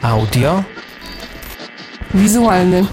Audio wizualny.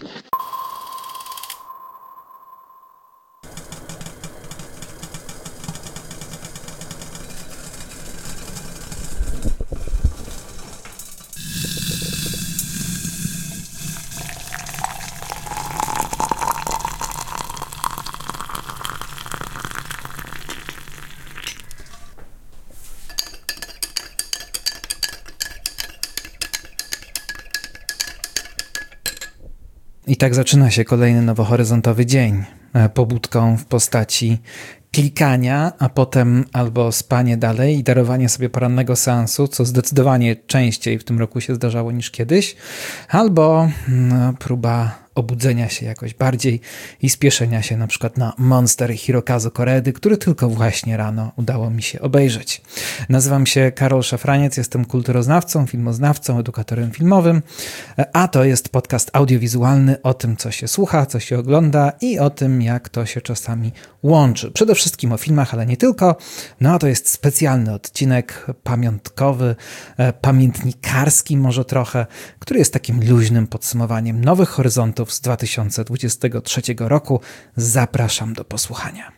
I tak zaczyna się kolejny nowohoryzontowy dzień. Pobudką w postaci klikania, a potem albo spanie dalej i darowanie sobie porannego seansu, co zdecydowanie częściej w tym roku się zdarzało niż kiedyś, albo próba obudzenia się jakoś bardziej i spieszenia się na przykład na Monster Hirokazu Koredy, który tylko właśnie rano udało mi się obejrzeć. Nazywam się Karol Szafraniec, jestem kulturoznawcą, filmoznawcą, edukatorem filmowym, a to jest podcast audiowizualny o tym, co się słucha, co się ogląda i o tym, jak to się czasami łączy. Przede wszystkim o filmach, ale nie tylko. No a to jest specjalny odcinek pamiątkowy, pamiętnikarski może trochę, który jest takim luźnym podsumowaniem nowych horyzontów z 2023 roku. Zapraszam do posłuchania.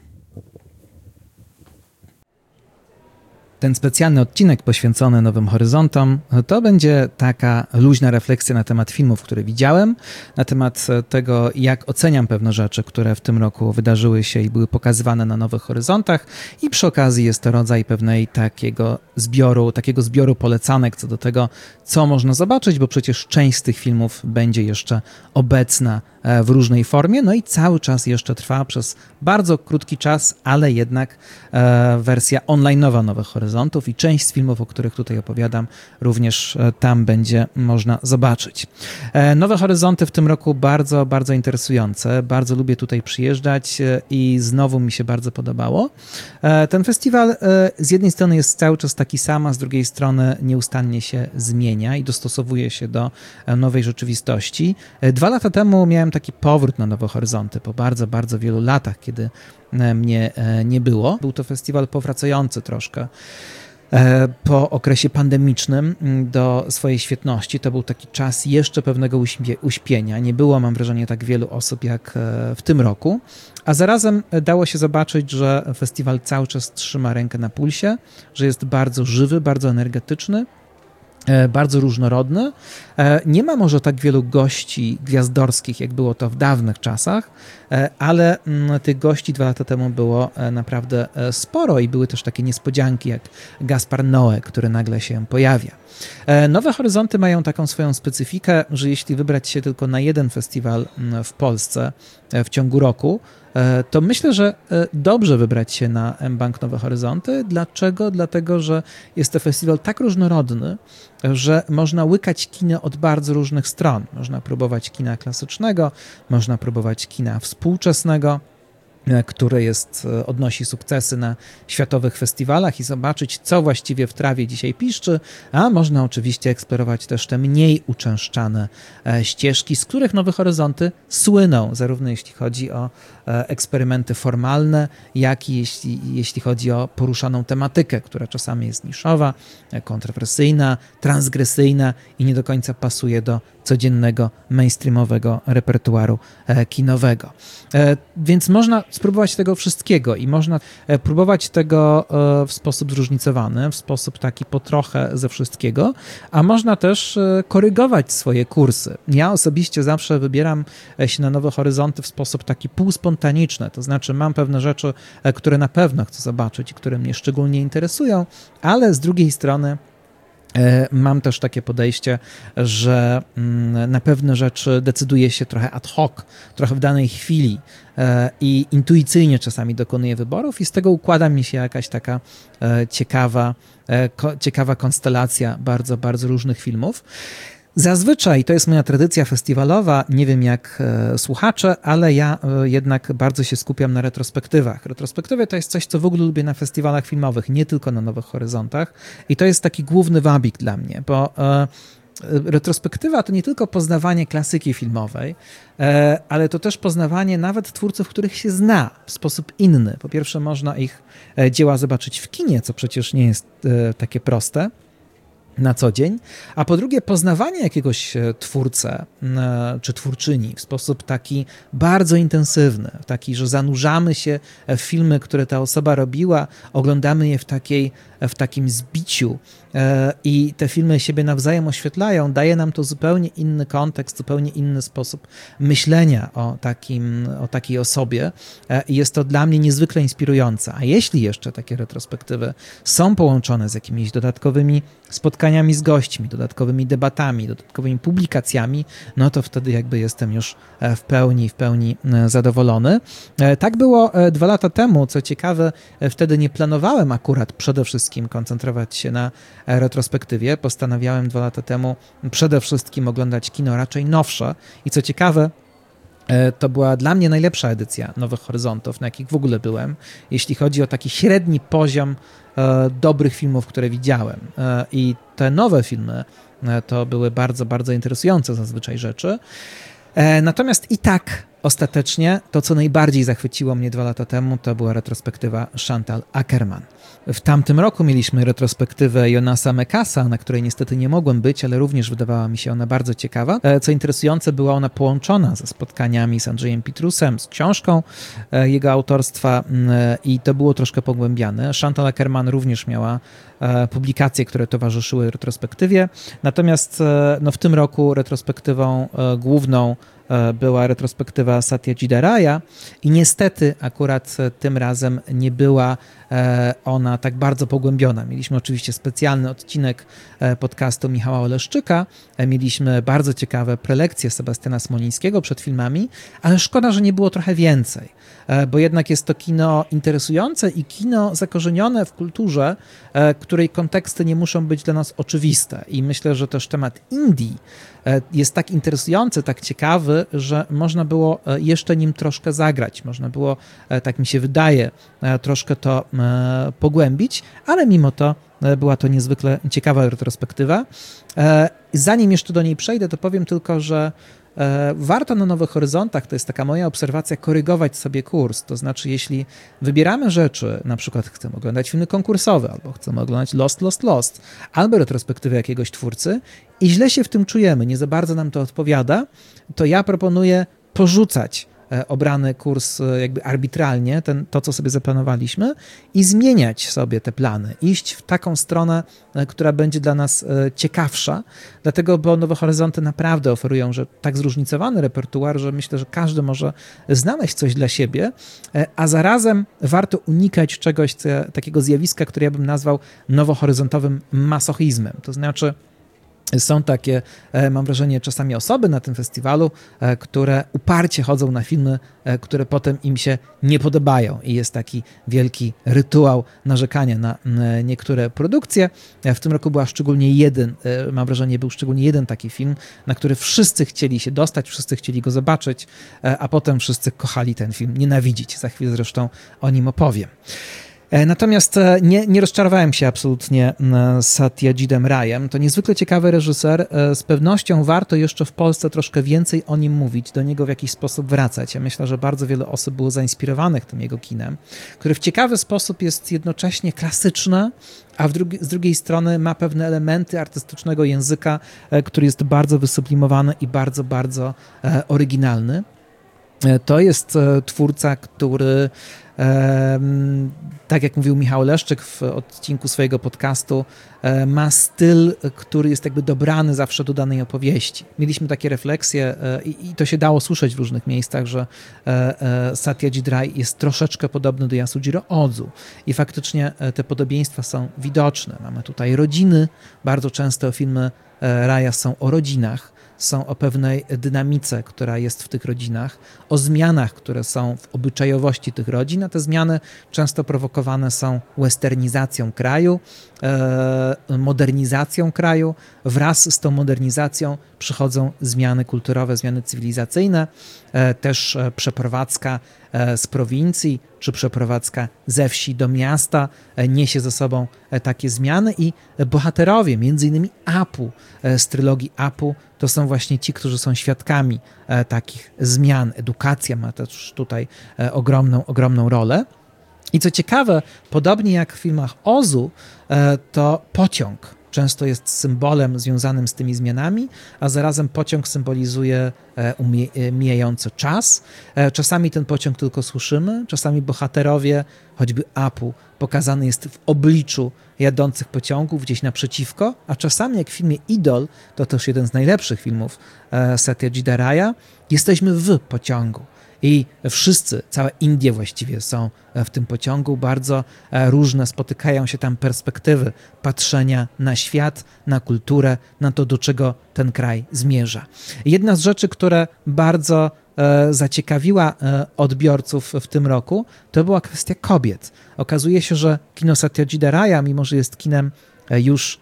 Ten specjalny odcinek poświęcony Nowym Horyzontom to będzie taka luźna refleksja na temat filmów, które widziałem, na temat tego, jak oceniam pewne rzeczy, które w tym roku wydarzyły się i były pokazywane na Nowych Horyzontach, i przy okazji jest to rodzaj pewnej takiego zbioru polecanek co do tego, co można zobaczyć, bo przecież część z tych filmów będzie jeszcze obecna w różnej formie, no i cały czas jeszcze trwa przez bardzo krótki czas, ale jednak wersja online'owa Nowych Horyzontów i część z filmów, o których tutaj opowiadam, również tam będzie można zobaczyć. Nowe Horyzonty w tym roku bardzo, bardzo interesujące. Bardzo lubię tutaj przyjeżdżać i znowu mi się bardzo podobało. Ten festiwal z jednej strony jest cały czas taki sam, a z drugiej strony nieustannie się zmienia i dostosowuje się do nowej rzeczywistości. 2 lata temu miałem taki powrót na Nowe Horyzonty po bardzo, bardzo wielu latach, kiedy mnie nie było. Był to festiwal powracający troszkę po okresie pandemicznym do swojej świetności. To był taki czas jeszcze pewnego uśpienia. Nie było, mam wrażenie, tak wielu osób jak w tym roku, a zarazem dało się zobaczyć, że festiwal cały czas trzyma rękę na pulsie, że jest bardzo żywy, bardzo energetyczny, bardzo różnorodny. Nie ma może tak wielu gości gwiazdorskich, jak było to w dawnych czasach, ale tych gości 2 lata temu było naprawdę sporo i były też takie niespodzianki jak Gaspar Noé, który nagle się pojawia. Nowe Horyzonty mają taką swoją specyfikę, że jeśli wybrać się tylko na jeden festiwal w Polsce w ciągu roku, to myślę, że dobrze wybrać się na mBank Nowe Horyzonty. Dlaczego? Dlatego, że jest to festiwal tak różnorodny, że można łykać kino od bardzo różnych stron. Można próbować kina klasycznego, można próbować kina współczesnego, które odnosi sukcesy na światowych festiwalach i zobaczyć, co właściwie w trawie dzisiaj piszczy, a można oczywiście eksplorować też te mniej uczęszczane ścieżki, z których Nowe Horyzonty słyną, zarówno jeśli chodzi o eksperymenty formalne, jak i jeśli chodzi o poruszaną tematykę, która czasami jest niszowa, kontrowersyjna, transgresyjna i nie do końca pasuje do codziennego, mainstreamowego repertuaru kinowego. Więc można spróbować tego wszystkiego i można próbować tego w sposób zróżnicowany, w sposób taki po trochę ze wszystkiego, a można też korygować swoje kursy. Ja osobiście zawsze wybieram się na Nowe Horyzonty w sposób taki półspontaniczny, to znaczy mam pewne rzeczy, które na pewno chcę zobaczyć i które mnie szczególnie interesują, ale z drugiej strony mam też takie podejście, że na pewne rzeczy decyduję się trochę ad hoc, trochę w danej chwili i intuicyjnie czasami dokonuję wyborów i z tego układa mi się jakaś taka ciekawa konstelacja bardzo, bardzo różnych filmów. Zazwyczaj to jest moja tradycja festiwalowa, nie wiem jak słuchacze, ale ja jednak bardzo się skupiam na retrospektywach. Retrospektywy to jest coś, co w ogóle lubię na festiwalach filmowych, nie tylko na Nowych Horyzontach i to jest taki główny wabik dla mnie, bo retrospektywa to nie tylko poznawanie klasyki filmowej, ale to też poznawanie nawet twórców, których się zna w sposób inny. Po pierwsze można ich dzieła zobaczyć w kinie, co przecież nie jest takie proste. na co dzień, a po drugie poznawanie jakiegoś twórcę czy twórczyni w sposób taki bardzo intensywny, taki, że zanurzamy się w filmy, które ta osoba robiła, oglądamy je w takim zbiciu i te filmy siebie nawzajem oświetlają, daje nam to zupełnie inny kontekst, zupełnie inny sposób myślenia o takiej osobie i jest to dla mnie niezwykle inspirujące. A jeśli jeszcze takie retrospektywy są połączone z jakimiś dodatkowymi spotkaniami z gośćmi, dodatkowymi debatami, dodatkowymi publikacjami, no to wtedy jakby jestem już w pełni zadowolony. Tak było 2 lata temu, co ciekawe, wtedy nie planowałem akurat przede wszystkim koncentrować się na retrospektywie. Postanawiałem 2 lata temu przede wszystkim oglądać kino raczej nowsze i co ciekawe, to była dla mnie najlepsza edycja Nowych Horyzontów, na jakich w ogóle byłem, jeśli chodzi o taki średni poziom dobrych filmów, które widziałem. I te nowe filmy to były bardzo, bardzo interesujące zazwyczaj rzeczy. Natomiast i tak ostatecznie to, co najbardziej zachwyciło mnie 2 lata temu, to była retrospektywa Chantal Akerman. W tamtym roku mieliśmy retrospektywę Jonasa Mekasa, na której niestety nie mogłem być, ale również wydawała mi się ona bardzo ciekawa. Co interesujące, była ona połączona ze spotkaniami z Andrzejem Pitrusem, z książką jego autorstwa i to było troszkę pogłębiane. Chantal Akerman również miała publikacje, które towarzyszyły retrospektywie, natomiast no, w tym roku retrospektywą główną była retrospektywa Satyajita Raya i niestety akurat tym razem nie była ona tak bardzo pogłębiona. Mieliśmy oczywiście specjalny odcinek podcastu Michała Oleszczyka, mieliśmy bardzo ciekawe prelekcje Sebastiana Smolińskiego przed filmami, ale szkoda, że nie było trochę więcej, bo jednak jest to kino interesujące i kino zakorzenione w kulturze, której konteksty nie muszą być dla nas oczywiste i myślę, że też temat Indii jest tak interesujący, tak ciekawy, że można było jeszcze nim troszkę zagrać, można było, tak mi się wydaje, troszkę to pogłębić, ale mimo to była to niezwykle ciekawa retrospektywa. Zanim jeszcze do niej przejdę, to powiem tylko, że warto na Nowych Horyzontach, to jest taka moja obserwacja, korygować sobie kurs. To znaczy, jeśli wybieramy rzeczy, na przykład chcemy oglądać filmy konkursowe, albo chcemy oglądać Lost, albo retrospektywę jakiegoś twórcy i źle się w tym czujemy, nie za bardzo nam to odpowiada, to ja proponuję porzucać obrany kurs jakby arbitralnie, to co sobie zaplanowaliśmy i zmieniać sobie te plany, iść w taką stronę, która będzie dla nas ciekawsza, dlatego, bo Nowe Horyzonty naprawdę oferują, że tak zróżnicowany repertuar, że myślę, że każdy może znaleźć coś dla siebie, a zarazem warto unikać czegoś takiego zjawiska, które ja bym nazwał nowohoryzontowym masochizmem, to znaczy są takie, mam wrażenie, czasami osoby na tym festiwalu, które uparcie chodzą na filmy, które potem im się nie podobają i jest taki wielki rytuał narzekania na niektóre produkcje. W tym roku był szczególnie jeden taki film, na który wszyscy chcieli się dostać, wszyscy chcieli go zobaczyć, a potem wszyscy kochali ten film nienawidzić. Za chwilę zresztą o nim opowiem. Natomiast nie rozczarowałem się absolutnie Satyajitem Rayem. To niezwykle ciekawy reżyser. Z pewnością warto jeszcze w Polsce troszkę więcej o nim mówić, do niego w jakiś sposób wracać. Ja myślę, że bardzo wiele osób było zainspirowanych tym jego kinem, który w ciekawy sposób jest jednocześnie klasyczny, a z drugiej strony ma pewne elementy artystycznego języka, który jest bardzo wysublimowany i bardzo, bardzo oryginalny. To jest twórca, który, tak jak mówił Michał Leszczyk w odcinku swojego podcastu, ma styl, który jest jakby dobrany zawsze do danej opowieści. Mieliśmy takie refleksje i to się dało słyszeć w różnych miejscach, że Satyajit Ray jest troszeczkę podobny do Yasujiro Ozu i faktycznie te podobieństwa są widoczne. Mamy tutaj rodziny, bardzo często filmy Raya są o rodzinach, są o pewnej dynamice, która jest w tych rodzinach, o zmianach, które są w obyczajowości tych rodzin, a te zmiany często prowokowane są westernizacją kraju, modernizacją kraju. Wraz z tą modernizacją przychodzą zmiany kulturowe, zmiany cywilizacyjne, też przeprowadzka z prowincji, czy przeprowadzka ze wsi do miasta niesie ze sobą takie zmiany i bohaterowie, między innymi Apu z trylogii Apu, to są właśnie ci, którzy są świadkami takich zmian. Edukacja ma też tutaj ogromną rolę. I co ciekawe, podobnie jak w filmach Ozu, to pociąg często jest symbolem związanym z tymi zmianami, a zarazem pociąg symbolizuje mijający czas. Czasami ten pociąg tylko słyszymy, czasami bohaterowie, choćby Apu, pokazany jest w obliczu jadących pociągów gdzieś naprzeciwko, a czasami jak w filmie Idol, to też jeden z najlepszych filmów Satyajita Raya, jesteśmy w pociągu. I wszyscy, całe Indie właściwie są w tym pociągu, bardzo różne, spotykają się tam perspektywy patrzenia na świat, na kulturę, na to, do czego ten kraj zmierza. Jedna z rzeczy, które bardzo zaciekawiła odbiorców w tym roku, to była kwestia kobiet. Okazuje się, że kino Satyajita Raya, mimo że jest kinem już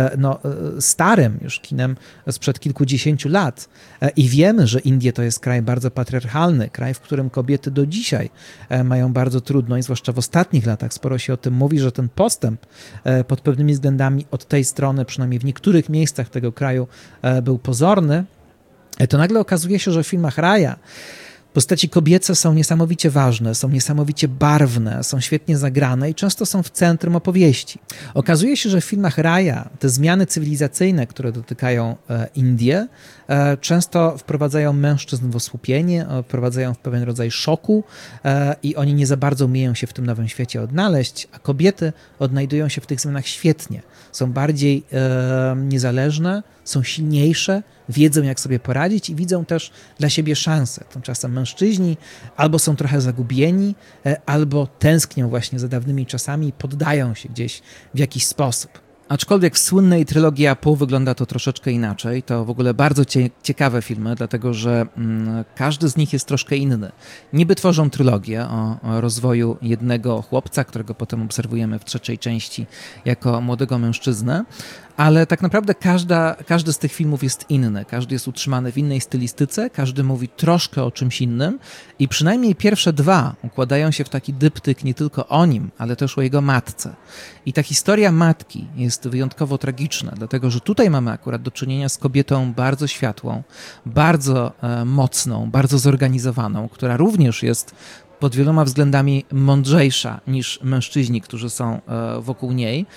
starym już kinem sprzed kilkudziesięciu lat i wiemy, że Indie to jest kraj bardzo patriarchalny, kraj, w którym kobiety do dzisiaj mają bardzo trudno i zwłaszcza w ostatnich latach sporo się o tym mówi, że ten postęp pod pewnymi względami od tej strony, przynajmniej w niektórych miejscach tego kraju był pozorny, to nagle okazuje się, że w filmach Raya postaci kobiece są niesamowicie ważne, są niesamowicie barwne, są świetnie zagrane i często są w centrum opowieści. Okazuje się, że w filmach Raya te zmiany cywilizacyjne, które dotykają Indie, często wprowadzają mężczyzn w osłupienie, wprowadzają w pewien rodzaj szoku i oni nie za bardzo umieją się w tym nowym świecie odnaleźć, a kobiety odnajdują się w tych zmianach świetnie. Są bardziej niezależne, są silniejsze, wiedzą jak sobie poradzić i widzą też dla siebie szansę. Tymczasem mężczyźni albo są trochę zagubieni, albo tęsknią właśnie za dawnymi czasami i poddają się gdzieś w jakiś sposób. Aczkolwiek w słynnej trylogii Apu wygląda to troszeczkę inaczej. To w ogóle bardzo ciekawe filmy, dlatego że każdy z nich jest troszkę inny. Niby tworzą trylogię o rozwoju jednego chłopca, którego potem obserwujemy w trzeciej części jako młodego mężczyznę, ale tak naprawdę każdy z tych filmów jest inny. Każdy jest utrzymany w innej stylistyce, każdy mówi troszkę o czymś innym i przynajmniej pierwsze dwa układają się w taki dyptyk nie tylko o nim, ale też o jego matce. I ta historia matki jest wyjątkowo tragiczna, dlatego że tutaj mamy akurat do czynienia z kobietą bardzo światłą, bardzo mocną, bardzo zorganizowaną, która również jest pod wieloma względami mądrzejsza niż mężczyźni, którzy są wokół niej,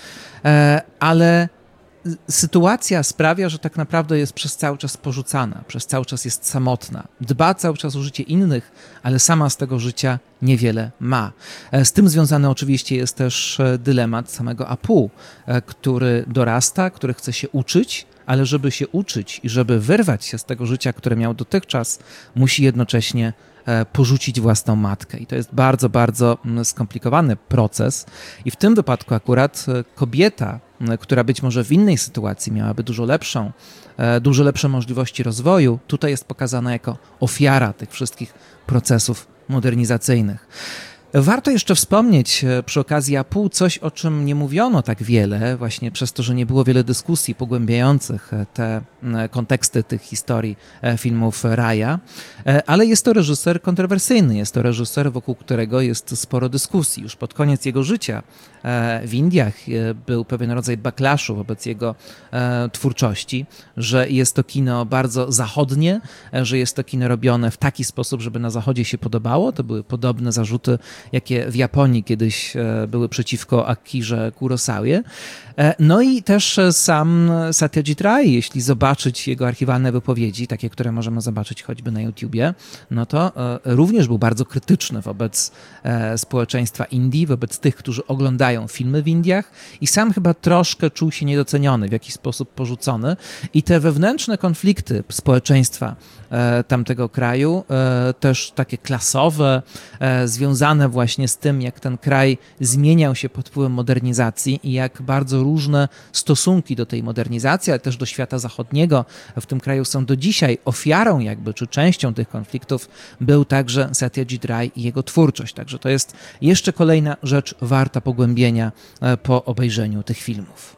ale sytuacja sprawia, że tak naprawdę jest przez cały czas porzucana, przez cały czas jest samotna. Dba cały czas o życie innych, ale sama z tego życia niewiele ma. Z tym związany oczywiście jest też dylemat samego Apu, który dorasta, który chce się uczyć, ale żeby się uczyć i żeby wyrwać się z tego życia, które miał dotychczas, musi jednocześnie porzucić własną matkę. I to jest bardzo, bardzo skomplikowany proces. I w tym wypadku akurat kobieta, która być może w innej sytuacji miałaby dużo lepsze możliwości rozwoju, tutaj jest pokazana jako ofiara tych wszystkich procesów modernizacyjnych. Warto jeszcze wspomnieć przy okazji Apu coś, o czym nie mówiono tak wiele, właśnie przez to, że nie było wiele dyskusji pogłębiających te konteksty tych historii filmów Raya, ale jest to reżyser kontrowersyjny, jest to reżyser, wokół którego jest sporo dyskusji. Już pod koniec jego życia w Indiach był pewien rodzaj backlashu wobec jego twórczości, że jest to kino bardzo zachodnie, że jest to kino robione w taki sposób, żeby na Zachodzie się podobało. To były podobne zarzuty, jakie w Japonii kiedyś były przeciwko Akirze Kurosawie. No i też sam Satyajit Ray, jeśli zobaczyć jego archiwalne wypowiedzi, takie, które możemy zobaczyć choćby na YouTubie, no to również był bardzo krytyczny wobec społeczeństwa Indii, wobec tych, którzy oglądają filmy w Indiach i sam chyba troszkę czuł się niedoceniony, w jakiś sposób porzucony i te wewnętrzne konflikty społeczeństwa tamtego kraju, też takie klasowe, związane właśnie z tym, jak ten kraj zmieniał się pod wpływem modernizacji i jak bardzo różne stosunki do tej modernizacji, ale też do świata zachodniego w tym kraju są do dzisiaj ofiarą jakby, czy częścią tych konfliktów był także Satyajit Ray i jego twórczość. Także to jest jeszcze kolejna rzecz warta pogłębienia po obejrzeniu tych filmów.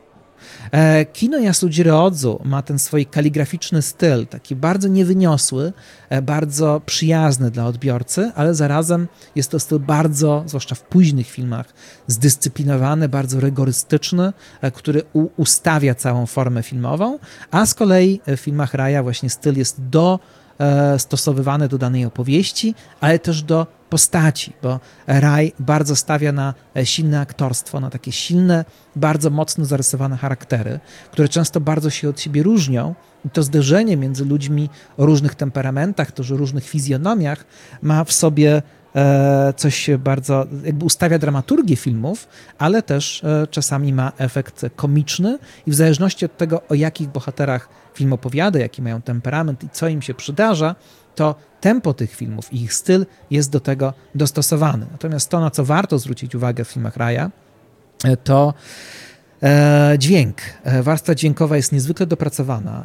Kino Yasujiro Ozu ma ten swój kaligraficzny styl, taki bardzo niewyniosły, bardzo przyjazny dla odbiorcy, ale zarazem jest to styl bardzo, zwłaszcza w późnych filmach, zdyscyplinowany, bardzo rygorystyczny, który ustawia całą formę filmową, a z kolei w filmach Raya właśnie styl jest stosowywany do danej opowieści, ale też do postaci, bo Raj bardzo stawia na silne aktorstwo, na takie silne, bardzo mocno zarysowane charaktery, które często bardzo się od siebie różnią i to zderzenie między ludźmi o różnych temperamentach, też o różnych fizjonomiach ma w sobie coś bardzo, jakby ustawia dramaturgię filmów, ale też czasami ma efekt komiczny i w zależności od tego, o jakich bohaterach film opowiada, jaki mają temperament i co im się przydarza, to tempo tych filmów i ich styl jest do tego dostosowany. Natomiast to, na co warto zwrócić uwagę w filmach Raya, to dźwięk. Warstwa dźwiękowa jest niezwykle dopracowana.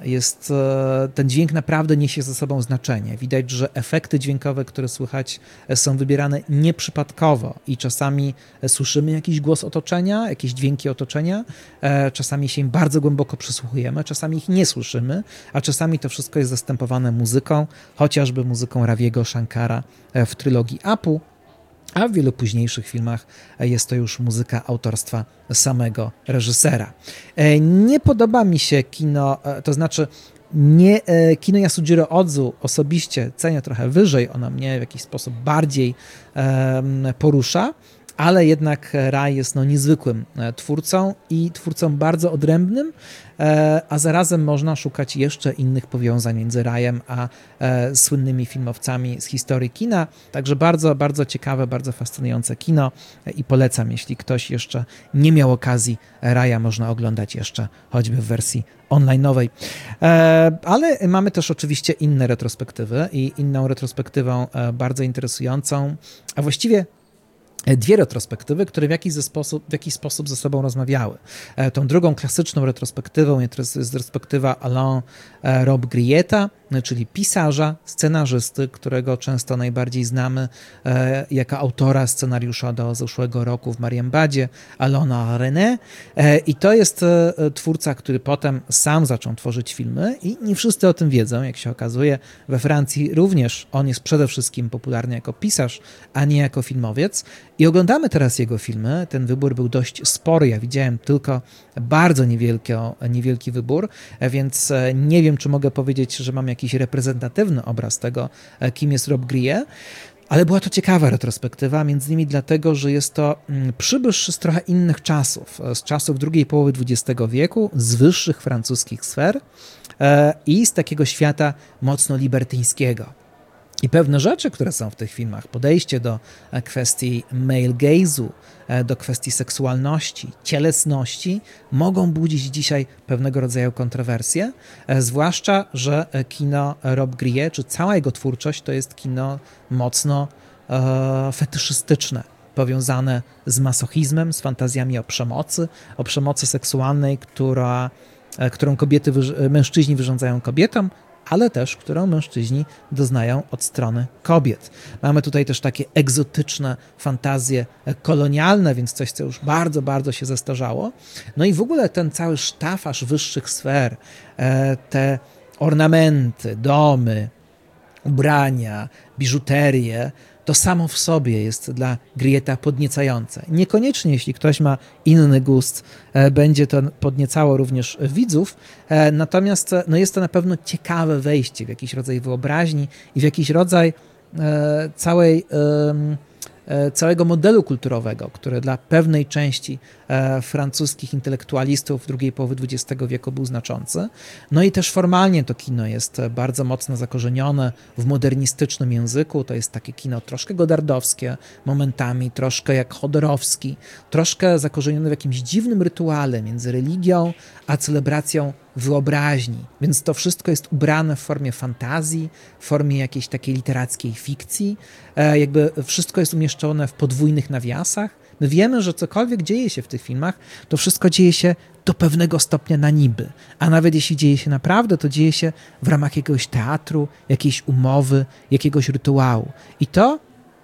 Ten dźwięk naprawdę niesie ze sobą znaczenie. Widać, że efekty dźwiękowe, które słychać, są wybierane nieprzypadkowo i czasami słyszymy jakiś głos otoczenia, jakieś dźwięki otoczenia, czasami się im bardzo głęboko przysłuchujemy, czasami ich nie słyszymy, a czasami to wszystko jest zastępowane muzyką, chociażby muzyką Raviego Shankara w trylogii Apu, a w wielu późniejszych filmach jest to już muzyka autorstwa samego reżysera. Nie podoba mi się kino, to znaczy kino Yasujiro Ozu osobiście cenię trochę wyżej, ono mnie w jakiś sposób bardziej porusza, ale jednak Rai jest niezwykłym twórcą i twórcą bardzo odrębnym, a zarazem można szukać jeszcze innych powiązań między Rajem a słynnymi filmowcami z historii kina. Także bardzo, bardzo ciekawe, bardzo fascynujące kino i polecam, jeśli ktoś jeszcze nie miał okazji, Raja można oglądać jeszcze choćby w wersji online'owej. Ale mamy też oczywiście inne retrospektywy i inną retrospektywą bardzo interesującą, a właściwie dwie retrospektywy, które w jakiś sposób ze sobą rozmawiały. Tą drugą klasyczną retrospektywą jest retrospektywa Alain Robbe-Grillet'a, czyli pisarza, scenarzysty, którego często najbardziej znamy jako autora scenariusza do zeszłego roku w Marienbadzie, Alaina René. I to jest twórca, który potem sam zaczął tworzyć filmy i nie wszyscy o tym wiedzą, jak się okazuje. We Francji również on jest przede wszystkim popularny jako pisarz, a nie jako filmowiec. I oglądamy teraz jego filmy. Ten wybór był dość spory. Ja widziałem tylko bardzo niewielki wybór, więc nie wiem, czy mogę powiedzieć, że mam jakiś reprezentatywny obraz tego, kim jest Robbe-Grillet, ale była to ciekawa retrospektywa, między innymi dlatego, że jest to przybysz z trochę innych czasów, z czasów drugiej połowy XX wieku, z wyższych francuskich sfer i z takiego świata mocno libertyńskiego. I pewne rzeczy, które są w tych filmach, podejście do kwestii male gaze'u, do kwestii seksualności, cielesności, mogą budzić dzisiaj pewnego rodzaju kontrowersje, zwłaszcza, że kino Robbe-Grillet, czy cała jego twórczość, to jest kino mocno fetyszystyczne, powiązane z masochizmem, z fantazjami o przemocy seksualnej, którą mężczyźni wyrządzają kobietom, ale też którą mężczyźni doznają od strony kobiet. Mamy tutaj też takie egzotyczne fantazje kolonialne, więc coś, co już bardzo, bardzo się zestarzało. No i w ogóle ten cały sztafaż wyższych sfer, te ornamenty, domy, ubrania, biżuterię, to samo w sobie jest dla Grieta podniecające. Niekoniecznie, jeśli ktoś ma inny gust, będzie to podniecało również widzów, natomiast jest to na pewno ciekawe wejście w jakiś rodzaj wyobraźni i w jakiś rodzaj całego modelu kulturowego, który dla pewnej części francuskich intelektualistów drugiej połowy XX wieku był znaczący. No i też formalnie to kino jest bardzo mocno zakorzenione w modernistycznym języku. To jest takie kino troszkę godardowskie, momentami troszkę jak Chodorowski, troszkę zakorzenione w jakimś dziwnym rytuale między religią a celebracją wyobraźni. Więc to wszystko jest ubrane w formie fantazji, w formie jakiejś takiej literackiej fikcji. Jakby wszystko jest umieszczone w podwójnych nawiasach. My wiemy, że cokolwiek dzieje się w tych filmach, to wszystko dzieje się do pewnego stopnia na niby. A nawet jeśli dzieje się naprawdę, to dzieje się w ramach jakiegoś teatru, jakiejś umowy, jakiegoś rytuału. I to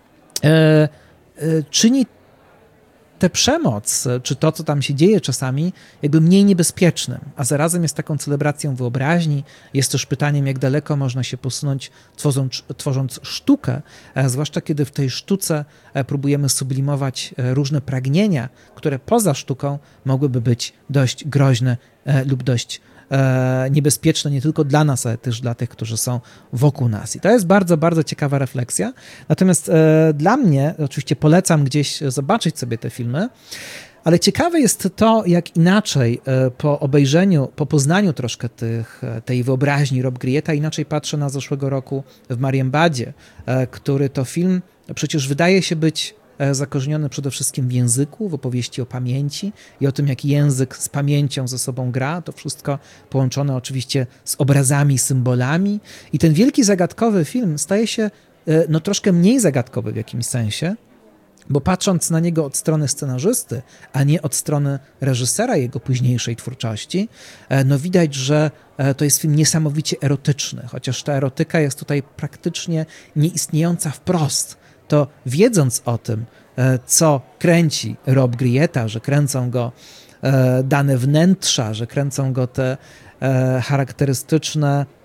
czyni tę przemoc, czy to, co tam się dzieje czasami, jakby mniej niebezpiecznym, a zarazem jest taką celebracją wyobraźni, jest też pytaniem, jak daleko można się posunąć, tworząc sztukę, zwłaszcza kiedy w tej sztuce próbujemy sublimować różne pragnienia, które poza sztuką mogłyby być dość groźne lub dość niebezpieczne nie tylko dla nas, ale też dla tych, którzy są wokół nas. I to jest bardzo, bardzo ciekawa refleksja. Natomiast dla mnie, oczywiście polecam gdzieś zobaczyć sobie te filmy, ale ciekawe jest to, jak inaczej po obejrzeniu, po poznaniu troszkę tej wyobraźni Rob Grietta, inaczej patrzę na zeszłego roku w Marienbadzie, który to film przecież wydaje się być zakorzeniony przede wszystkim w języku, w opowieści o pamięci i o tym, jak język z pamięcią ze sobą gra. To wszystko połączone oczywiście z obrazami, symbolami. I ten wielki, zagadkowy film staje się troszkę mniej zagadkowy w jakimś sensie, bo patrząc na niego od strony scenarzysty, a nie od strony reżysera jego późniejszej twórczości, widać, że to jest film niesamowicie erotyczny, chociaż ta erotyka jest tutaj praktycznie nieistniejąca wprost. To wiedząc o tym, co kręci Rob Grietta, że kręcą go dane wnętrza, że kręcą go te charakterystyczne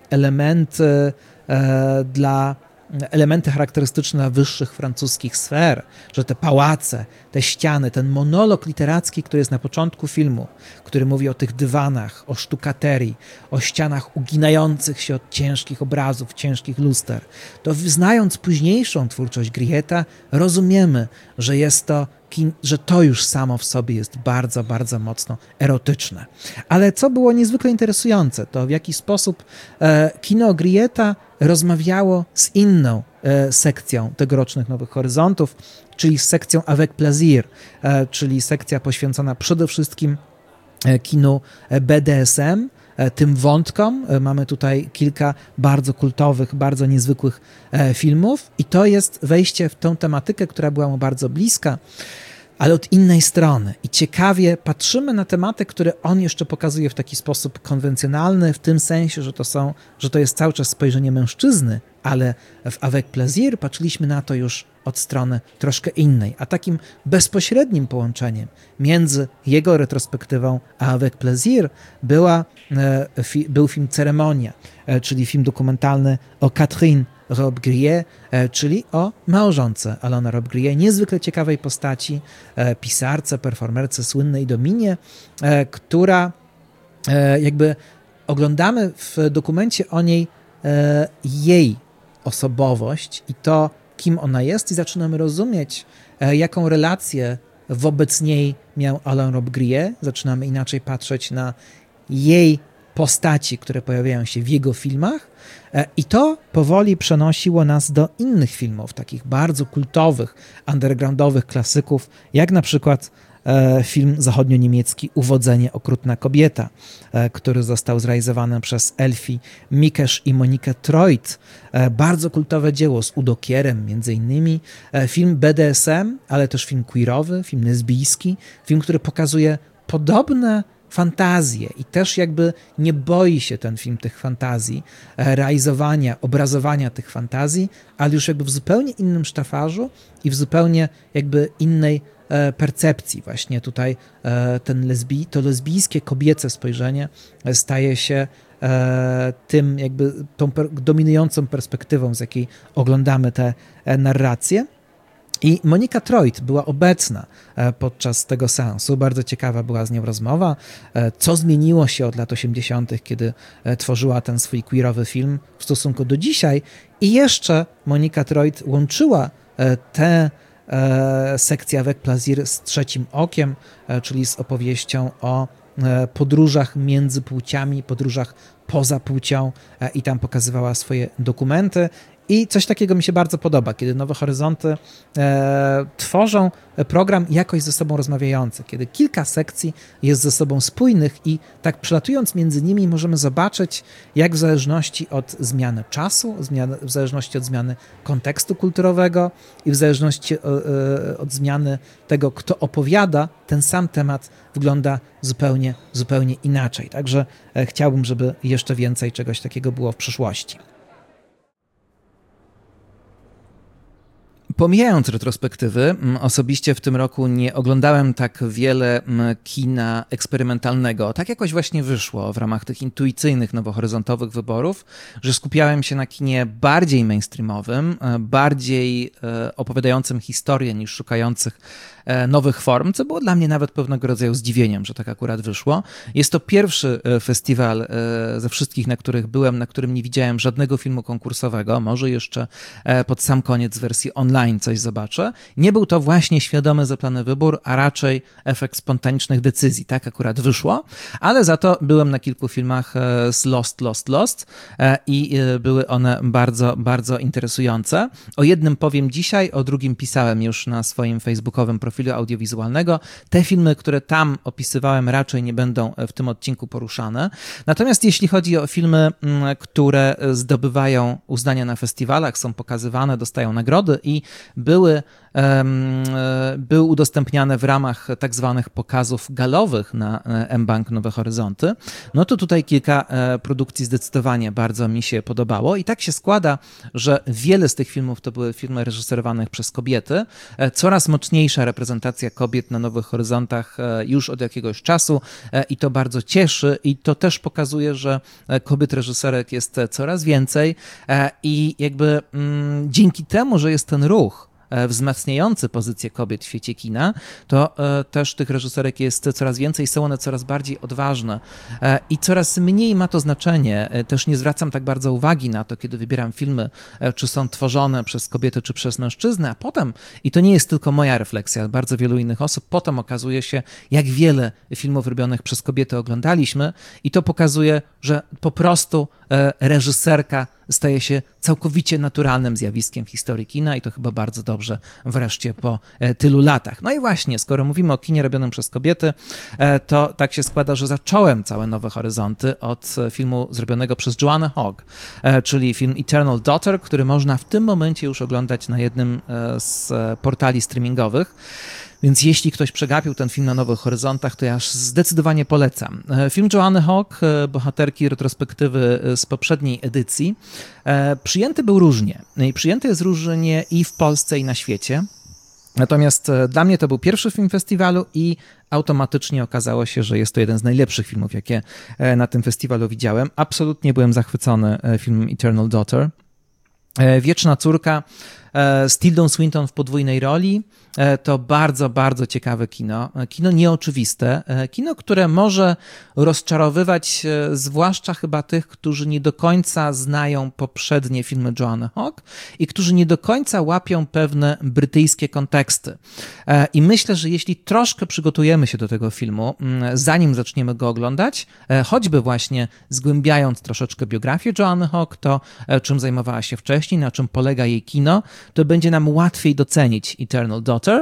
elementy charakterystyczne dla wyższych francuskich sfer, że te pałace, te ściany, ten monolog literacki, który jest na początku filmu, który mówi o tych dywanach, o sztukaterii, o ścianach uginających się od ciężkich obrazów, ciężkich luster, to znając późniejszą twórczość Grietta, rozumiemy, że to już samo w sobie jest bardzo, bardzo mocno erotyczne. Ale co było niezwykle interesujące, to w jaki sposób kino Grietta rozmawiało z inną sekcją tegorocznych Nowych Horyzontów, czyli z sekcją Avec Plaisir, czyli sekcja poświęcona przede wszystkim kinu BDSM, tym wątkom. Mamy tutaj kilka bardzo kultowych, bardzo niezwykłych filmów i to jest wejście w tę tematykę, która była mu bardzo bliska, ale od innej strony. I ciekawie patrzymy na tematy, które on jeszcze pokazuje w taki sposób konwencjonalny, w tym sensie, że to jest cały czas spojrzenie mężczyzny, ale w Avec Plaisir patrzyliśmy na to już od strony troszkę innej, a takim bezpośrednim połączeniem między jego retrospektywą a Avec Plaisir był film Ceremonia, czyli film dokumentalny o Catherine Robbe-Grillet, czyli o małżonce Alaina Robbe-Grillet, niezwykle ciekawej postaci, pisarce, performerce, słynnej Dominie, która jakby oglądamy w dokumencie o niej jej osobowość i to, kim ona jest i zaczynamy rozumieć, jaką relację wobec niej miał Alain Robbe-Grillet. Zaczynamy inaczej patrzeć na jej postaci, które pojawiają się w jego filmach i to powoli przenosiło nas do innych filmów, takich bardzo kultowych, undergroundowych klasyków, jak na przykład film zachodnio-niemiecki Uwodzenie, okrutna kobieta, który został zrealizowany przez Elfie Mikesz i Monikę Troit. Bardzo kultowe dzieło z Udo Kierem między innymi. Film BDSM, ale też film queerowy, film lesbijski, film, który pokazuje podobne fantazje i też jakby nie boi się ten film tych fantazji, realizowania, obrazowania tych fantazji, ale już jakby w zupełnie innym sztafarzu i w zupełnie jakby innej percepcji. Właśnie tutaj to lesbijskie, kobiece spojrzenie staje się tym jakby tą dominującą perspektywą, z jakiej oglądamy te narracje. I Monika Troit była obecna podczas tego seansu. Bardzo ciekawa była z nią rozmowa, co zmieniło się od lat 80., kiedy tworzyła ten swój queerowy film w stosunku do dzisiaj. I jeszcze Monika Troit łączyła tę sekcję Avec Plaisir z Trzecim okiem, czyli z opowieścią o podróżach między płciami, podróżach poza płcią i tam pokazywała swoje dokumenty. I coś takiego mi się bardzo podoba, kiedy Nowe Horyzonty tworzą program jakoś ze sobą rozmawiający, kiedy kilka sekcji jest ze sobą spójnych i tak przelatując między nimi możemy zobaczyć, jak w zależności od zmiany czasu, w zależności od zmiany kontekstu kulturowego i w zależności od zmiany tego, kto opowiada, ten sam temat wygląda zupełnie, zupełnie inaczej. Także chciałbym, żeby jeszcze więcej czegoś takiego było w przyszłości. Pomijając retrospektywy, osobiście w tym roku nie oglądałem tak wiele kina eksperymentalnego. Tak jakoś właśnie wyszło w ramach tych intuicyjnych, nowohoryzontowych wyborów, że skupiałem się na kinie bardziej mainstreamowym, bardziej opowiadającym historię niż szukających nowych form, co było dla mnie nawet pewnego rodzaju zdziwieniem, że tak akurat wyszło. Jest to pierwszy festiwal ze wszystkich, na których byłem, na którym nie widziałem żadnego filmu konkursowego, może jeszcze pod sam koniec wersji online coś zobaczę. Nie był to właśnie świadomy, zaplany wybór, a raczej efekt spontanicznych decyzji. Tak akurat wyszło, ale za to byłem na kilku filmach z Lost i były one bardzo, bardzo interesujące. O jednym powiem dzisiaj, o drugim pisałem już na swoim facebookowym profilu audiowizualnego. Te filmy, które tam opisywałem, raczej nie będą w tym odcinku poruszane. Natomiast jeśli chodzi o filmy, które zdobywają uznania na festiwalach, są pokazywane, dostają nagrody i były udostępniane w ramach tak zwanych pokazów galowych na mBank Nowe Horyzonty, no to tutaj kilka produkcji zdecydowanie bardzo mi się podobało i tak się składa, że wiele z tych filmów to były filmy reżyserowane przez kobiety, coraz mocniejsza reprezentacja kobiet na Nowych Horyzontach już od jakiegoś czasu i to bardzo cieszy i to też pokazuje, że kobiet reżyserek jest coraz więcej i jakby dzięki temu, że jest ten ruch wzmacniający pozycję kobiet w świecie kina, to też tych reżyserek jest coraz więcej, są one coraz bardziej odważne i coraz mniej ma to znaczenie. Też nie zwracam tak bardzo uwagi na to, kiedy wybieram filmy, czy są tworzone przez kobiety, czy przez mężczyznę, a potem, i to nie jest tylko moja refleksja, bardzo wielu innych osób, potem okazuje się, jak wiele filmów robionych przez kobiety oglądaliśmy i to pokazuje, że po prostu reżyserka staje się całkowicie naturalnym zjawiskiem w historii kina i to chyba bardzo dobrze wreszcie po tylu latach. No i właśnie, skoro mówimy o kinie robionym przez kobiety, to tak się składa, że zacząłem całe Nowe Horyzonty od filmu zrobionego przez Joanna Hogg, czyli film Eternal Daughter, który można w tym momencie już oglądać na jednym z portali streamingowych. Więc jeśli ktoś przegapił ten film na Nowych Horyzontach, to ja zdecydowanie polecam. Film Joanny Hogg, bohaterki retrospektywy z poprzedniej edycji, przyjęty był różnie. I przyjęty jest różnie i w Polsce, i na świecie. Natomiast dla mnie to był pierwszy film festiwalu i automatycznie okazało się, że jest to jeden z najlepszych filmów, jakie na tym festiwalu widziałem. Absolutnie byłem zachwycony filmem Eternal Daughter. Wieczna córka z Tildą Swinton w podwójnej roli. To bardzo, bardzo ciekawe kino. Kino nieoczywiste. Kino, które może rozczarowywać zwłaszcza chyba tych, którzy nie do końca znają poprzednie filmy Joanny Hogg i którzy nie do końca łapią pewne brytyjskie konteksty. I myślę, że jeśli troszkę przygotujemy się do tego filmu, zanim zaczniemy go oglądać, choćby właśnie zgłębiając troszeczkę biografię Joanny Hogg, to czym zajmowała się wcześniej, na czym polega jej kino, to będzie nam łatwiej docenić Eternal Daughter.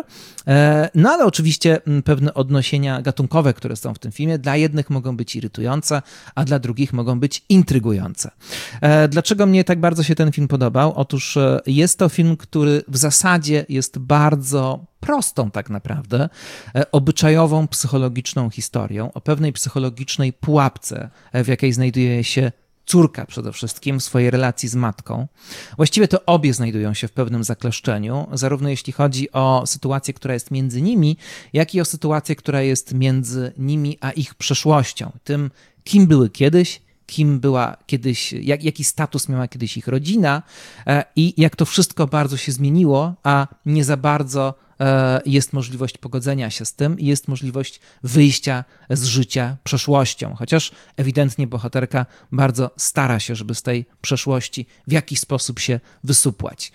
No ale oczywiście pewne odniesienia gatunkowe, które są w tym filmie, dla jednych mogą być irytujące, a dla drugich mogą być intrygujące. Dlaczego mnie tak bardzo się ten film podobał? Otóż jest to film, który w zasadzie jest bardzo prostą tak naprawdę, obyczajową, psychologiczną historią o pewnej psychologicznej pułapce, w jakiej znajduje się córka przede wszystkim w swojej relacji z matką. Właściwie to obie znajdują się w pewnym zakleszczeniu, zarówno jeśli chodzi o sytuację, która jest między nimi, jak i o sytuację, która jest między nimi a ich przeszłością. Tym, kim były kiedyś, kim była kiedyś, jaki status miała kiedyś ich rodzina i jak to wszystko bardzo się zmieniło, a nie za bardzo jest możliwość pogodzenia się z tym i jest możliwość wyjścia z życia przeszłością, chociaż ewidentnie bohaterka bardzo stara się, żeby z tej przeszłości w jakiś sposób się wysupłać.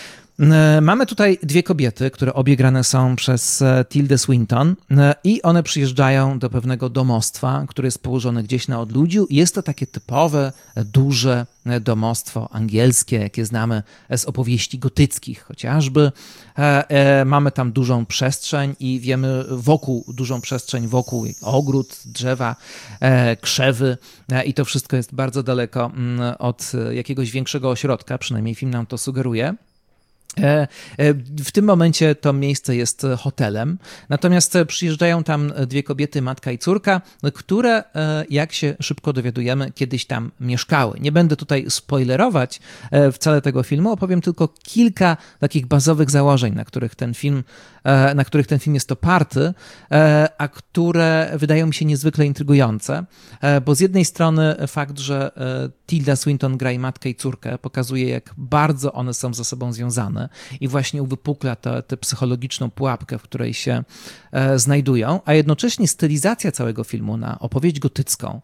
Mamy tutaj dwie kobiety, które obie grane są przez Tildę Swinton i one przyjeżdżają do pewnego domostwa, które jest położone gdzieś na odludziu. Jest to takie typowe, duże domostwo angielskie, jakie znamy z opowieści gotyckich chociażby. Mamy tam dużą przestrzeń i wiemy dużą przestrzeń wokół ogród, drzewa, krzewy i to wszystko jest bardzo daleko od jakiegoś większego ośrodka, przynajmniej film nam to sugeruje. W tym momencie to miejsce jest hotelem, natomiast przyjeżdżają tam dwie kobiety, matka i córka, które, jak się szybko dowiadujemy, kiedyś tam mieszkały. Nie będę tutaj spoilerować wcale tego filmu, opowiem tylko kilka takich bazowych założeń, na których ten film jest oparty, a które wydają mi się niezwykle intrygujące, bo z jednej strony fakt, że Tilda Swinton gra i matkę i córkę, pokazuje, jak bardzo one są ze sobą związane emocjonalne i właśnie uwypukla tę psychologiczną pułapkę, w której się znajdują, a jednocześnie stylizacja całego filmu na opowieść gotycką,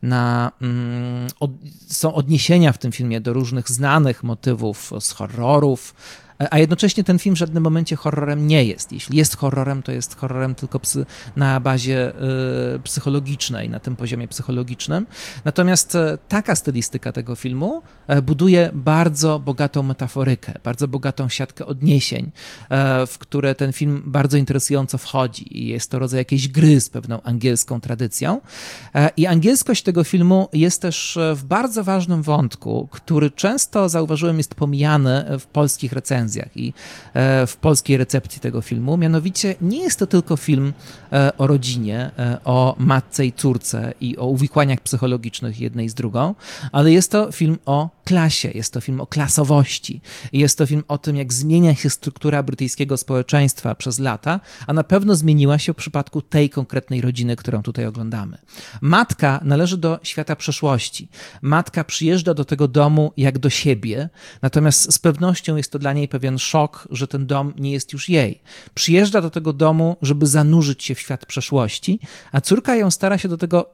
są odniesienia w tym filmie do różnych znanych motywów z horrorów, a jednocześnie ten film w żadnym momencie horrorem nie jest. Jeśli jest horrorem, to jest horrorem tylko na bazie psychologicznej, na tym poziomie psychologicznym. Natomiast taka stylistyka tego filmu buduje bardzo bogatą metaforykę, bardzo bogatą siatkę odniesień, w które ten film bardzo interesująco wchodzi i jest to rodzaj jakiejś gry z pewną angielską tradycją. I angielskość tego filmu jest też w bardzo ważnym wątku, który często, zauważyłem, jest pomijany w polskich recenzjach i w polskiej recepcji tego filmu. Mianowicie nie jest to tylko film o rodzinie, o matce i córce i o uwikłaniach psychologicznych jednej z drugą, ale jest to film o klasie, jest to film o klasowości, jest to film o tym, jak zmienia się struktura brytyjskiego społeczeństwa przez lata, a na pewno zmieniła się w przypadku tej konkretnej rodziny, którą tutaj oglądamy. Matka należy do świata przeszłości. Matka przyjeżdża do tego domu jak do siebie, natomiast z pewnością jest to dla niej pewien szok, że ten dom nie jest już jej. Przyjeżdża do tego domu, żeby zanurzyć się w świat przeszłości, a córka ją stara się do tego,